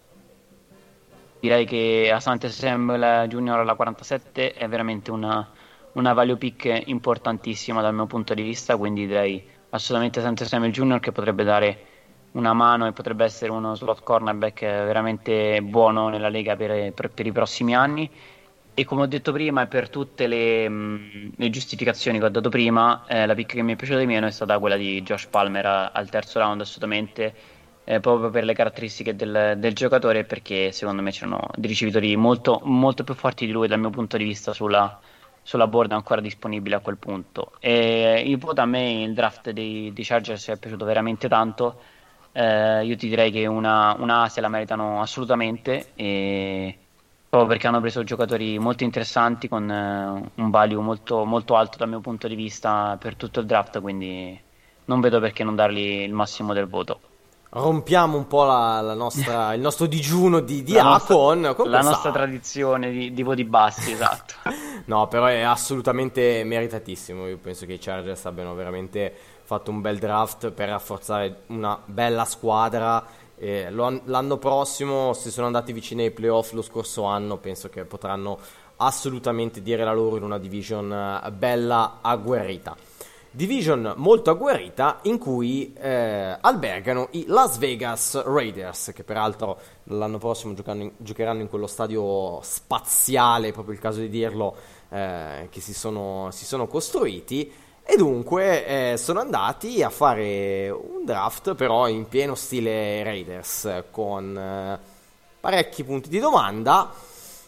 direi che Asante Samuel Junior alla 47 è veramente una value pick importantissima dal mio punto di vista, quindi direi assolutamente Asante Samuel Junior, che potrebbe dare una mano e potrebbe essere uno slot cornerback veramente buono nella Lega per i prossimi anni. E come ho detto prima, e per tutte le giustificazioni che ho dato prima, la pick che mi è piaciuta di meno è stata quella di Josh Palmer al terzo round, assolutamente, proprio per le caratteristiche del giocatore, perché secondo me c'erano dei ricevitori molto, molto più forti di lui dal mio punto di vista sulla board ancora disponibile a quel punto. E il voto, a me il draft dei Chargers è piaciuto veramente tanto. Io ti direi che una A se la meritano assolutamente, e proprio perché hanno preso giocatori molto interessanti con un value molto, molto alto dal mio punto di vista per tutto il draft, quindi non vedo perché non dargli il massimo del voto. Rompiamo un po' il nostro digiuno di A con la nostra tradizione di voti bassi, esatto. No, però è assolutamente meritatissimo. Io penso che i Chargers abbiano veramente fatto un bel draft per rafforzare una bella squadra. L'anno prossimo, se sono andati vicini ai playoff lo scorso anno, penso che potranno assolutamente dire la loro in una division bella agguerrita. Division molto agguerrita in cui albergano i Las Vegas Raiders, che peraltro l'anno prossimo giocheranno in quello stadio spaziale, proprio il caso di dirlo, che si sono costruiti, e dunque sono andati a fare un draft però in pieno stile Raiders, con parecchi punti di domanda.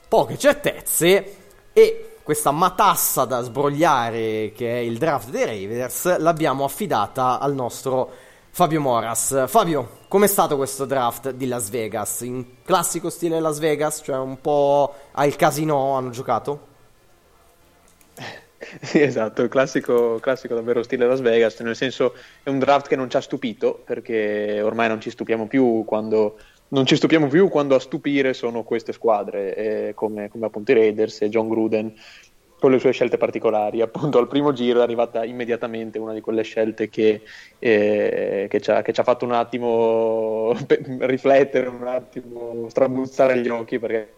poche certezze, e questa matassa da sbrogliare che è il draft dei Raiders l'abbiamo affidata al nostro Fabio Moras. Fabio, com'è stato questo draft di Las Vegas? In classico stile Las Vegas, cioè un po' al casino hanno giocato? Sì, esatto, il classico davvero stile Las Vegas, nel senso è un draft che non ci ha stupito, perché ormai non ci stupiamo più quando a stupire sono queste squadre, come appunto i Raiders e John Gruden con le sue scelte particolari. Appunto al primo giro è arrivata immediatamente una di quelle scelte che ci ha fatto un attimo riflettere, un attimo strabuzzare gli occhi, perché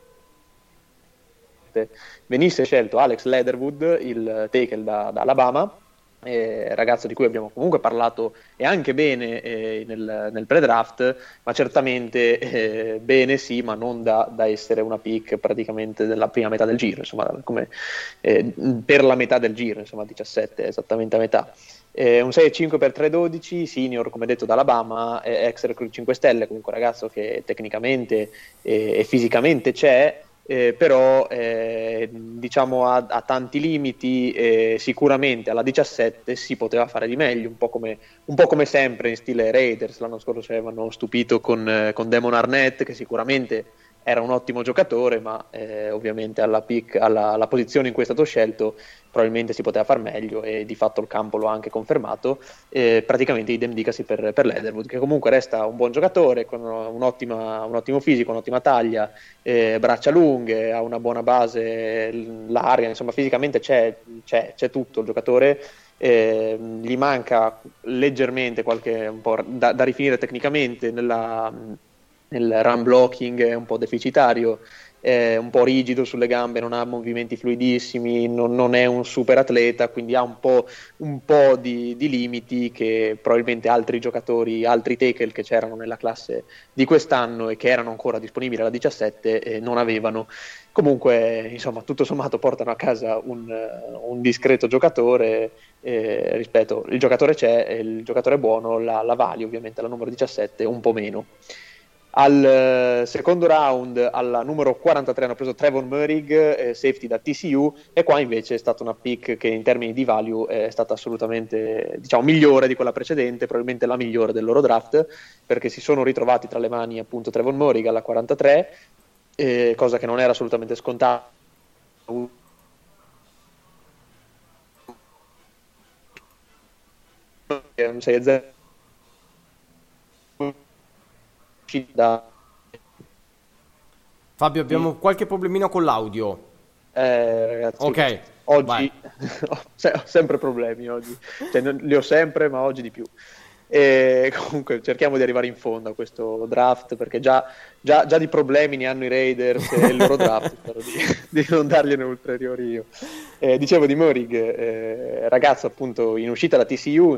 venisse scelto Alex Leatherwood, il tackle da Alabama, ragazzo di cui abbiamo comunque parlato e anche bene nel pre-draft, ma certamente bene sì, ma non da essere una pick praticamente della prima metà del giro, insomma, come per la metà del giro, insomma 17 esattamente a metà. Un 6,5 per 3,12, senior come detto da Alabama, ex recruit 5 stelle, comunque un ragazzo che tecnicamente e fisicamente c'è, però diciamo ha tanti limiti, sicuramente alla 17 si poteva fare di meglio, un po' come sempre in stile Raiders. L'anno scorso ci avevano stupito con Damon Arnett, che sicuramente era un ottimo giocatore, ma ovviamente alla posizione in cui è stato scelto probabilmente si poteva far meglio, e di fatto il campo lo ha anche confermato. Praticamente idem dicasi per Leatherwood, che comunque resta un buon giocatore con un ottimo fisico, un'ottima taglia, braccia lunghe, ha una buona base larga, insomma fisicamente c'è tutto il giocatore. Gli manca leggermente qualche un po' da rifinire tecnicamente nel run blocking, è un po' deficitario, è un po' rigido sulle gambe, non ha movimenti fluidissimi, non è un super atleta, quindi ha un po' di limiti che probabilmente altri giocatori, altri tackle che c'erano nella classe di quest'anno e che erano ancora disponibili alla 17 non avevano. Comunque, insomma, tutto sommato portano a casa un discreto giocatore, rispetto, il giocatore c'è, il giocatore è buono, la value ovviamente la numero 17 un po' meno. Al secondo round, alla numero 43, hanno preso Trevon Moehrig, safety da TCU, e qua invece è stata una pick che in termini di value è stata assolutamente, diciamo, migliore di quella precedente, probabilmente la migliore del loro draft, perché si sono ritrovati tra le mani appunto Trevon Moehrig alla 43, cosa che non era assolutamente scontata. Un 6-0 da... Fabio, abbiamo qualche problemino con l'audio. Ragazzi, ok, oggi ho sempre problemi oggi, cioè, li ho sempre, ma oggi di più. Comunque cerchiamo di arrivare in fondo a questo draft, perché già di problemi ne hanno i Raiders e il loro draft, spero di non dargliene ulteriori io. Dicevo di Moehrig, ragazzo appunto in uscita da TCU,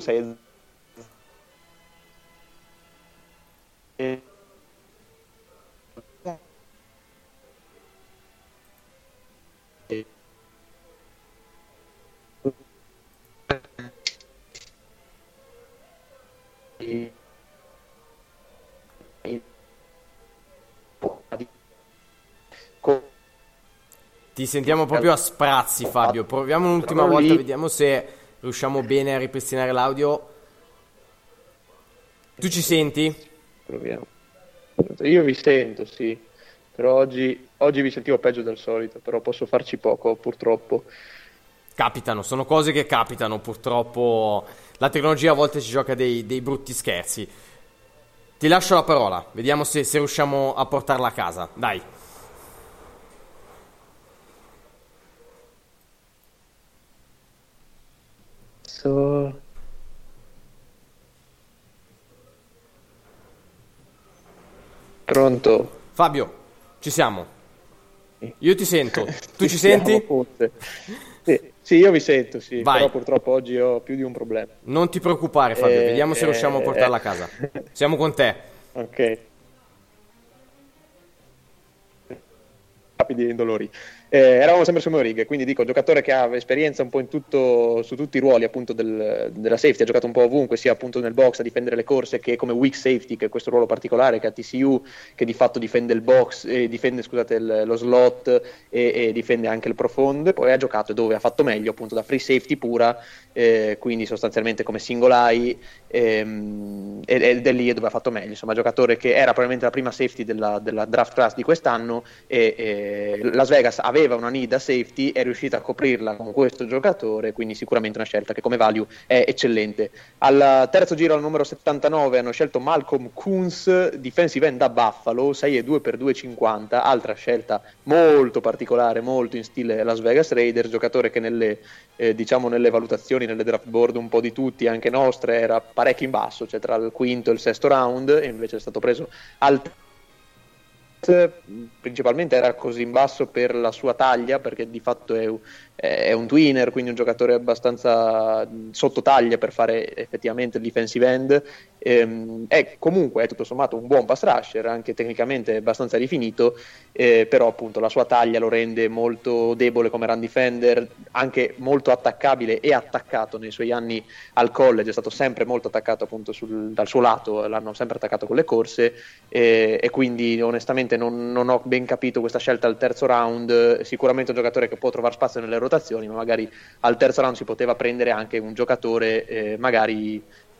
Ti sentiamo proprio a sprazzi, Fabio. Proviamo un'ultima volta, vediamo se riusciamo bene a ripristinare l'audio. Tu ci senti? Proviamo. Io vi sento, sì, però oggi vi sentivo peggio del solito, però posso farci poco, purtroppo. Capitano, sono cose che capitano, purtroppo la tecnologia a volte ci gioca dei brutti scherzi. Ti lascio la parola, vediamo se riusciamo a portarla a casa, dai. Pronto? Fabio, ci siamo. Io ti sento, tu ci senti? Sì, io vi sento, sì. Vai. Però purtroppo oggi ho più di un problema. Non ti preoccupare, Fabio, vediamo se riusciamo a portarla a casa. Siamo con te. Ok. Rapidi e indolori. Eravamo sempre su righe, quindi dico, giocatore che ha esperienza un po' in tutto, su tutti i ruoli appunto della safety, ha giocato un po' ovunque, sia appunto nel box a difendere le corse, che come weak safety, che è questo ruolo particolare che ha TCU, che di fatto difende il box, difende scusate lo slot e difende anche il profondo, e poi ha giocato dove ha fatto meglio appunto da free safety pura, quindi sostanzialmente come single eye, ed è lì dove ha fatto meglio, insomma giocatore che era probabilmente la prima safety della draft class di quest'anno, e Las Vegas aveva una need a safety, è riuscita a coprirla con questo giocatore, quindi sicuramente una scelta che come value è eccellente. Al terzo giro al numero 79 hanno scelto Malcolm Koonce, defensive end da Buffalo, 6'2" per 2,50, altra scelta molto particolare, molto in stile Las Vegas Raiders, giocatore che nelle valutazioni, nelle draft board un po' di tutti, anche nostre, era parecchio in basso, cioè tra il quinto e il sesto round, e invece è stato preso al principalmente era così in basso per la sua taglia, perché di fatto è un tweener, quindi un giocatore abbastanza sotto taglia per fare effettivamente il defensive end. È comunque tutto sommato un buon pass rusher, anche tecnicamente abbastanza rifinito, però appunto la sua taglia lo rende molto debole come run defender, anche molto attaccabile e attaccato nei suoi anni al college, è stato sempre molto attaccato appunto dal suo lato, l'hanno sempre attaccato con le corse, e quindi onestamente non ho ben capito questa scelta al terzo round. Sicuramente un giocatore che può trovare spazio nelle rotazioni, ma magari al terzo round si poteva prendere anche un giocatore magari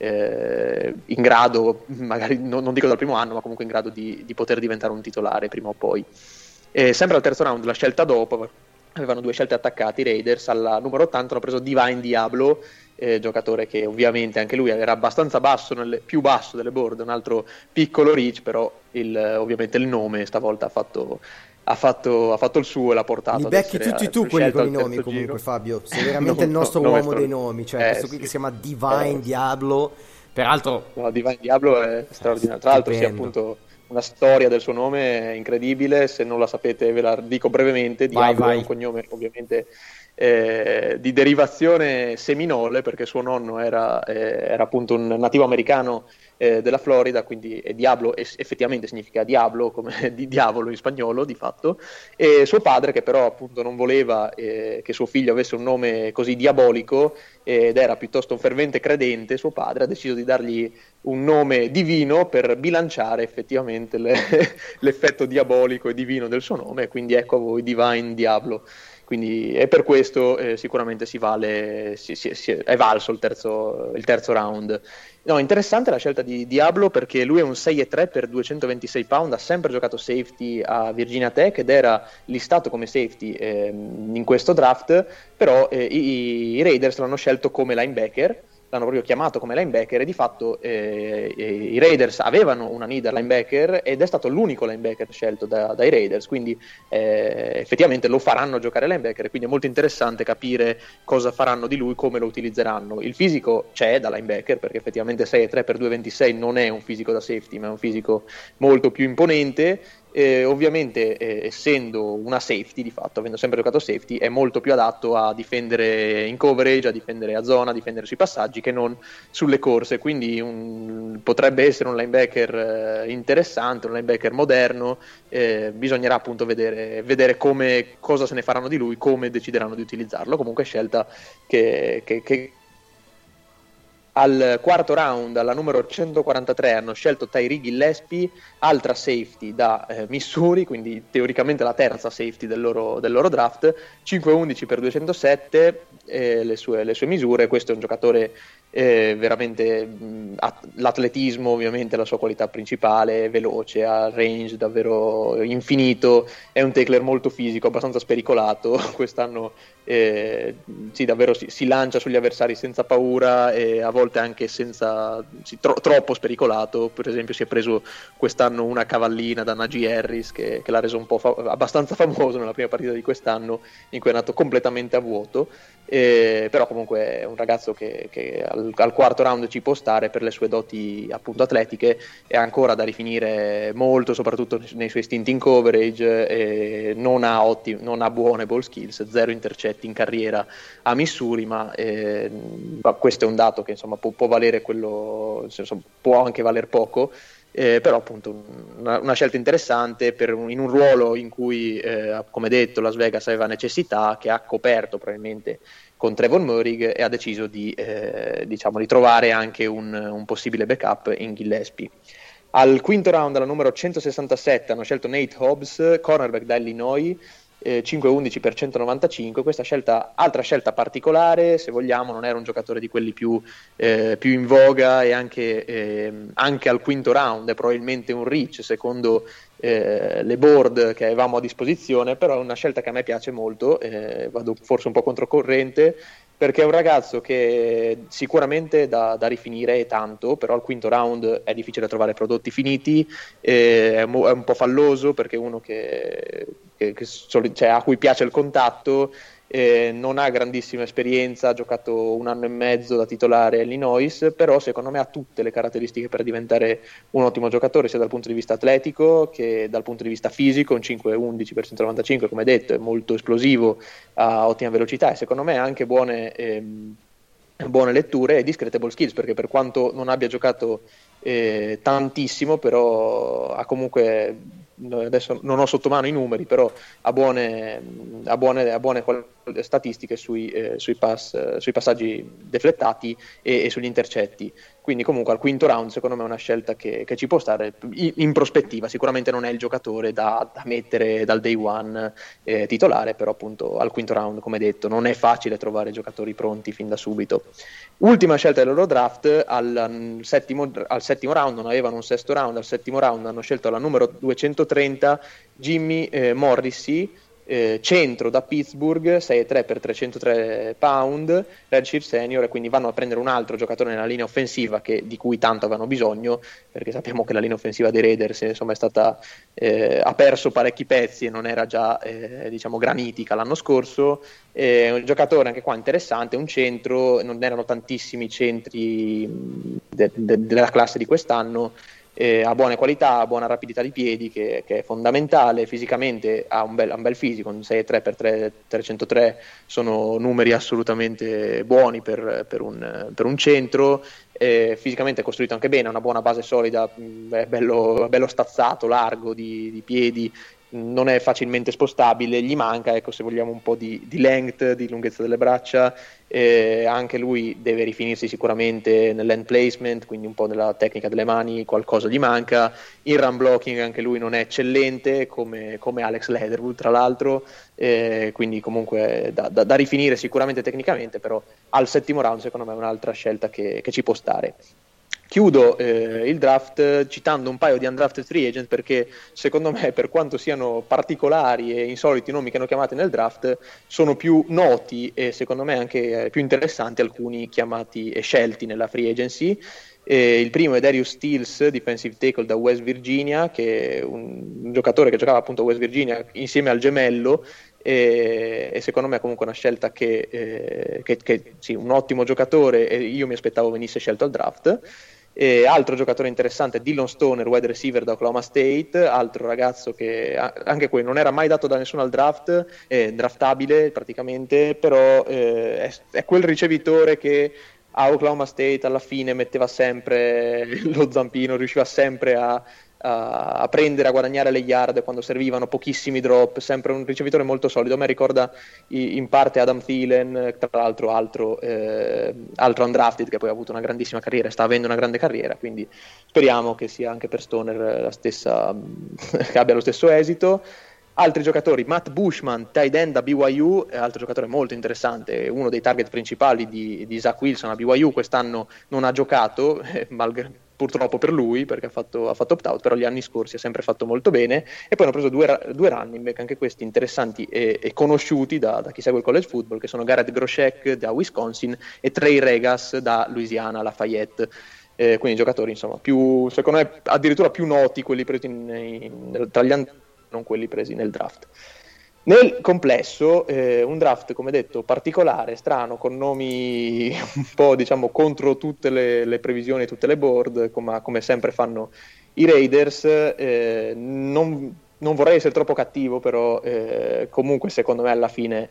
in grado, magari non dico dal primo anno, ma comunque in grado di poter diventare un titolare prima o poi. Sempre al terzo round, la scelta dopo, avevano due scelte attaccate i Raiders, alla numero 80 hanno preso Divine Diablo, giocatore che ovviamente anche lui era abbastanza basso, più basso delle board, un altro piccolo reach, però ovviamente il nome stavolta ha fatto il suo e l'ha portato. Li becchi tutti tu quelli con i nomi comunque, giro. Fabio, sei veramente il nostro uomo dei nomi, cioè questo qui che si chiama Divine Diablo, peraltro Divine Diablo è straordinario, tra l'altro sia appunto una storia del suo nome incredibile, se non la sapete ve la dico brevemente. Diablo è un cognome ovviamente di derivazione seminole, perché suo nonno era appunto un nativo americano della Florida, quindi Diablo effettivamente significa diavolo, come di diavolo in spagnolo di fatto, e suo padre, che però appunto non voleva che suo figlio avesse un nome così diabolico ed era piuttosto un fervente credente, suo padre ha deciso di dargli un nome divino per bilanciare effettivamente l'effetto diabolico e divino del suo nome, quindi ecco a voi Divine Diablo. Quindi, e per questo sicuramente è valso il terzo round. No, interessante la scelta di Diablo, perché lui è un 6'3" per 226 pound, ha sempre giocato safety a Virginia Tech ed era listato come safety in questo draft, però i Raiders l'hanno scelto come linebacker, l'hanno proprio chiamato come linebacker, e di fatto i Raiders avevano una need linebacker ed è stato l'unico linebacker scelto dai Raiders, quindi effettivamente lo faranno giocare linebacker, quindi è molto interessante capire cosa faranno di lui, come lo utilizzeranno. Il fisico c'è da linebacker, perché effettivamente 6'3" per 226 non è un fisico da safety, ma è un fisico molto più imponente. Ovviamente essendo una safety, di fatto avendo sempre giocato safety, è molto più adatto a difendere in coverage, a difendere a zona, a difendere sui passaggi, che non sulle corse, quindi potrebbe essere un linebacker interessante, un linebacker moderno. Bisognerà appunto vedere cosa se ne faranno di lui, come decideranno di utilizzarlo. Comunque scelta che al quarto round, alla numero 143, hanno scelto Tyree Gillespie, altra safety da Missouri, quindi teoricamente la terza safety del loro draft, 5'11" per 207 le sue misure. Questo è un giocatore veramente l'atletismo ovviamente è la sua qualità principale, veloce, ha range davvero infinito, è un tackler molto fisico, abbastanza spericolato. Quest'anno davvero si lancia sugli avversari senza paura, e a volte anche troppo spericolato. Per esempio si è preso quest'anno una cavallina da Najee Harris che l'ha reso un po' abbastanza famoso nella prima partita di quest'anno, in cui è andato completamente a vuoto. Però comunque è un ragazzo che al quarto round ci può stare per le sue doti appunto atletiche, è ancora da rifinire molto, soprattutto nei suoi istinti in coverage, non ha buone ball skills, 0 intercetti in carriera a Missouri, ma questo è un dato che insomma può valere quello, insomma, può anche valer poco. però appunto una scelta interessante in un ruolo in cui, come detto, Las Vegas aveva necessità, che ha coperto probabilmente con Trevor Moehrig, e ha deciso di trovare anche un possibile backup in Gillespie. Al quinto round, alla numero 167, hanno scelto Nate Hobbs, cornerback da Illinois, 5-11 per 195. Questa altra scelta particolare, se vogliamo, non era un giocatore di quelli più in voga, e anche al quinto round è probabilmente un reach secondo le board che avevamo a disposizione, però è una scelta che a me piace molto. Vado forse un po' controcorrente, perché è un ragazzo che sicuramente da rifinire è tanto, però al quinto round è difficile trovare prodotti finiti, è un po' falloso, perché è uno a cui piace il contatto, non ha grandissima esperienza, ha giocato un anno e mezzo da titolare a Illinois, però secondo me ha tutte le caratteristiche per diventare un ottimo giocatore, sia dal punto di vista atletico che dal punto di vista fisico. Un 5-11 per 195, come detto, è molto esplosivo, ha ottima velocità e secondo me ha anche buone letture e discrete ball skills, perché per quanto non abbia giocato tantissimo, però ha comunque, adesso non ho sotto mano i numeri, però ha buone statistiche sui passaggi deflettati e sugli intercetti. Quindi comunque al quinto round secondo me è una scelta che ci può stare in prospettiva. Sicuramente non è il giocatore da mettere dal day one titolare, però appunto al quinto round, come detto, non è facile trovare giocatori pronti fin da subito. Ultima scelta del loro draft, al settimo round, non avevano un sesto round, al settimo round hanno scelto la numero 230 Jimmy Morrissey, centro da Pittsburgh, 6'3 per 303 pound, redshirt senior, e quindi vanno a prendere un altro giocatore nella linea offensiva di cui tanto avevano bisogno, perché sappiamo che la linea offensiva dei Raiders insomma ha perso parecchi pezzi e non era già granitica l'anno scorso. Un giocatore anche qua interessante, un centro, non erano tantissimi centri della classe di quest'anno. Ha buone qualità, ha buona rapidità di piedi, che è fondamentale. Fisicamente ha un bel fisico, un 6'3 per 303 sono numeri assolutamente buoni per un centro. Fisicamente è costruito anche bene, ha una buona base solida, è bello stazzato, largo di piedi, non è facilmente spostabile, gli manca, ecco, se vogliamo, un po' di length, di lunghezza delle braccia. Anche lui deve rifinirsi sicuramente nell'hand placement, quindi un po' nella tecnica delle mani qualcosa gli manca. Il run blocking anche lui non è eccellente come Alex Leatherwood, tra l'altro, quindi comunque da rifinire sicuramente tecnicamente, però al settimo round secondo me è un'altra scelta che ci può stare. Chiudo il draft citando un paio di undrafted free agent, perché secondo me, per quanto siano particolari e insoliti i nomi che hanno chiamati nel draft, sono più noti e secondo me anche più interessanti alcuni chiamati e scelti nella free agency. Il primo è Darius Stills, defensive tackle da West Virginia, che è un giocatore che giocava appunto a West Virginia insieme al gemello, e secondo me è comunque una scelta che sì, un ottimo giocatore, e io mi aspettavo venisse scelto al draft. Altro giocatore interessante, Dillon Stoner, wide receiver da Oklahoma State, altro ragazzo che anche quello non era mai dato da nessuno al draft, draftabile praticamente, però è quel ricevitore che a Oklahoma State alla fine metteva sempre lo zampino, riusciva sempre a prendere, a guadagnare le yard quando servivano, pochissimi drop, sempre un ricevitore molto solido. A me ricorda in parte Adam Thielen, tra l'altro altro undrafted, che poi ha avuto una grandissima carriera, sta avendo una grande carriera, quindi speriamo che sia anche per Stoner la stessa che abbia lo stesso esito. Altri giocatori, Matt Bushman, tight end da BYU, altro giocatore molto interessante, uno dei target principali di Zach Wilson a BYU. Quest'anno non ha giocato, purtroppo per lui, perché ha fatto opt-out, però gli anni scorsi ha sempre fatto molto bene. E poi hanno preso due running back, anche questi interessanti e conosciuti da chi segue il college football, che sono Garrett Groshek da Wisconsin e Trey Regas da Louisiana Lafayette. Quindi giocatori, insomma, secondo me addirittura più noti quelli presi tra gli anni, non quelli presi nel draft. Nel complesso un draft, come detto, particolare, strano, con nomi un po' contro tutte le previsioni, tutte le board, come sempre fanno i Raiders. Non vorrei essere troppo cattivo, però comunque secondo me alla fine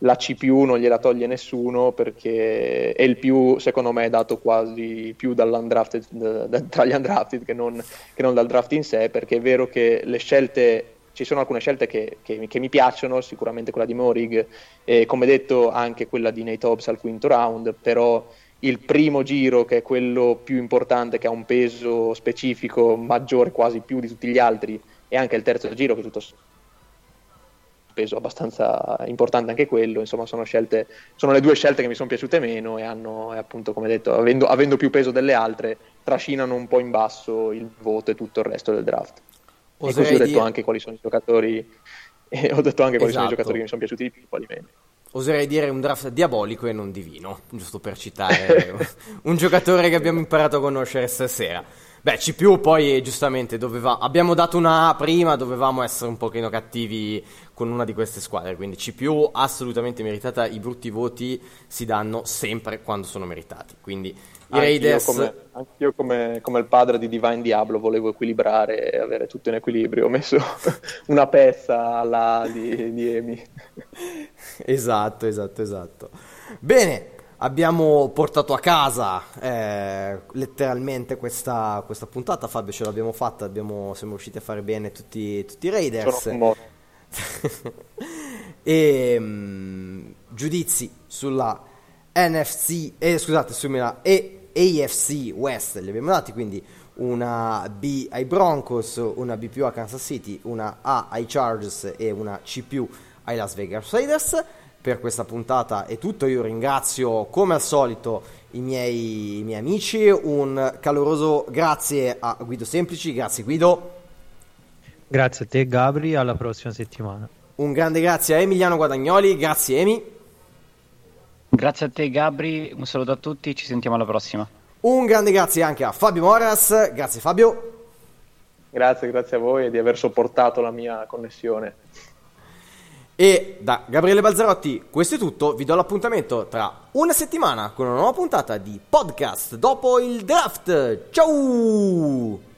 la CPU non gliela toglie nessuno, perché è il più, secondo me, dato quasi più dall'undrafted, tra gli undrafted che non dal draft in sé, perché è vero che le scelte, ci sono alcune scelte che mi piacciono, sicuramente quella di Morig e come detto anche quella di Nate Hobbs al quinto round, però il primo giro, che è quello più importante, che ha un peso specifico maggiore quasi più di tutti gli altri, e anche il terzo giro, che tutto peso abbastanza importante anche quello, insomma sono le due scelte che mi sono piaciute meno e hanno, appunto, come detto, avendo più peso delle altre, trascinano un po' in basso il voto e tutto il resto del draft. E così ho detto anche quali sono i giocatori, sono i giocatori che mi sono piaciuti di più, quali meno. Oserei dire un draft diabolico e non divino, giusto per citare un giocatore che abbiamo imparato a conoscere stasera. Beh, CPU poi giustamente abbiamo dato una A prima, dovevamo essere un pochino cattivi con una di queste squadre, quindi CPU assolutamente meritata, i brutti voti si danno sempre quando sono meritati, quindi i Raiders... Anch'io come il padre di Divine Diablo volevo equilibrare e avere tutto in equilibrio, ho messo una pezza alla di Emi. Esatto. Bene, abbiamo portato a casa letteralmente questa puntata. Fabio, ce l'abbiamo fatta, siamo riusciti a fare bene tutti i Raiders. E giudizi sulla sulla AFC West li abbiamo dati, quindi una B ai Broncos, una B più a Kansas City, una A ai Chargers e una C più ai Las Vegas Raiders. Per questa puntata è tutto, io ringrazio come al solito i miei amici, un caloroso grazie a Guido Semplici, grazie Guido. Grazie a te Gabri, alla prossima settimana. Un grande grazie a Emiliano Guadagnoli, grazie Emi. Grazie a te Gabri, un saluto a tutti, ci sentiamo alla prossima. Un grande grazie anche a Fabio Moras, grazie Fabio. Grazie a voi di aver sopportato la mia connessione. E da Gabriele Balzarotti questo è tutto, vi do l'appuntamento tra una settimana con una nuova puntata di podcast dopo il draft. Ciao!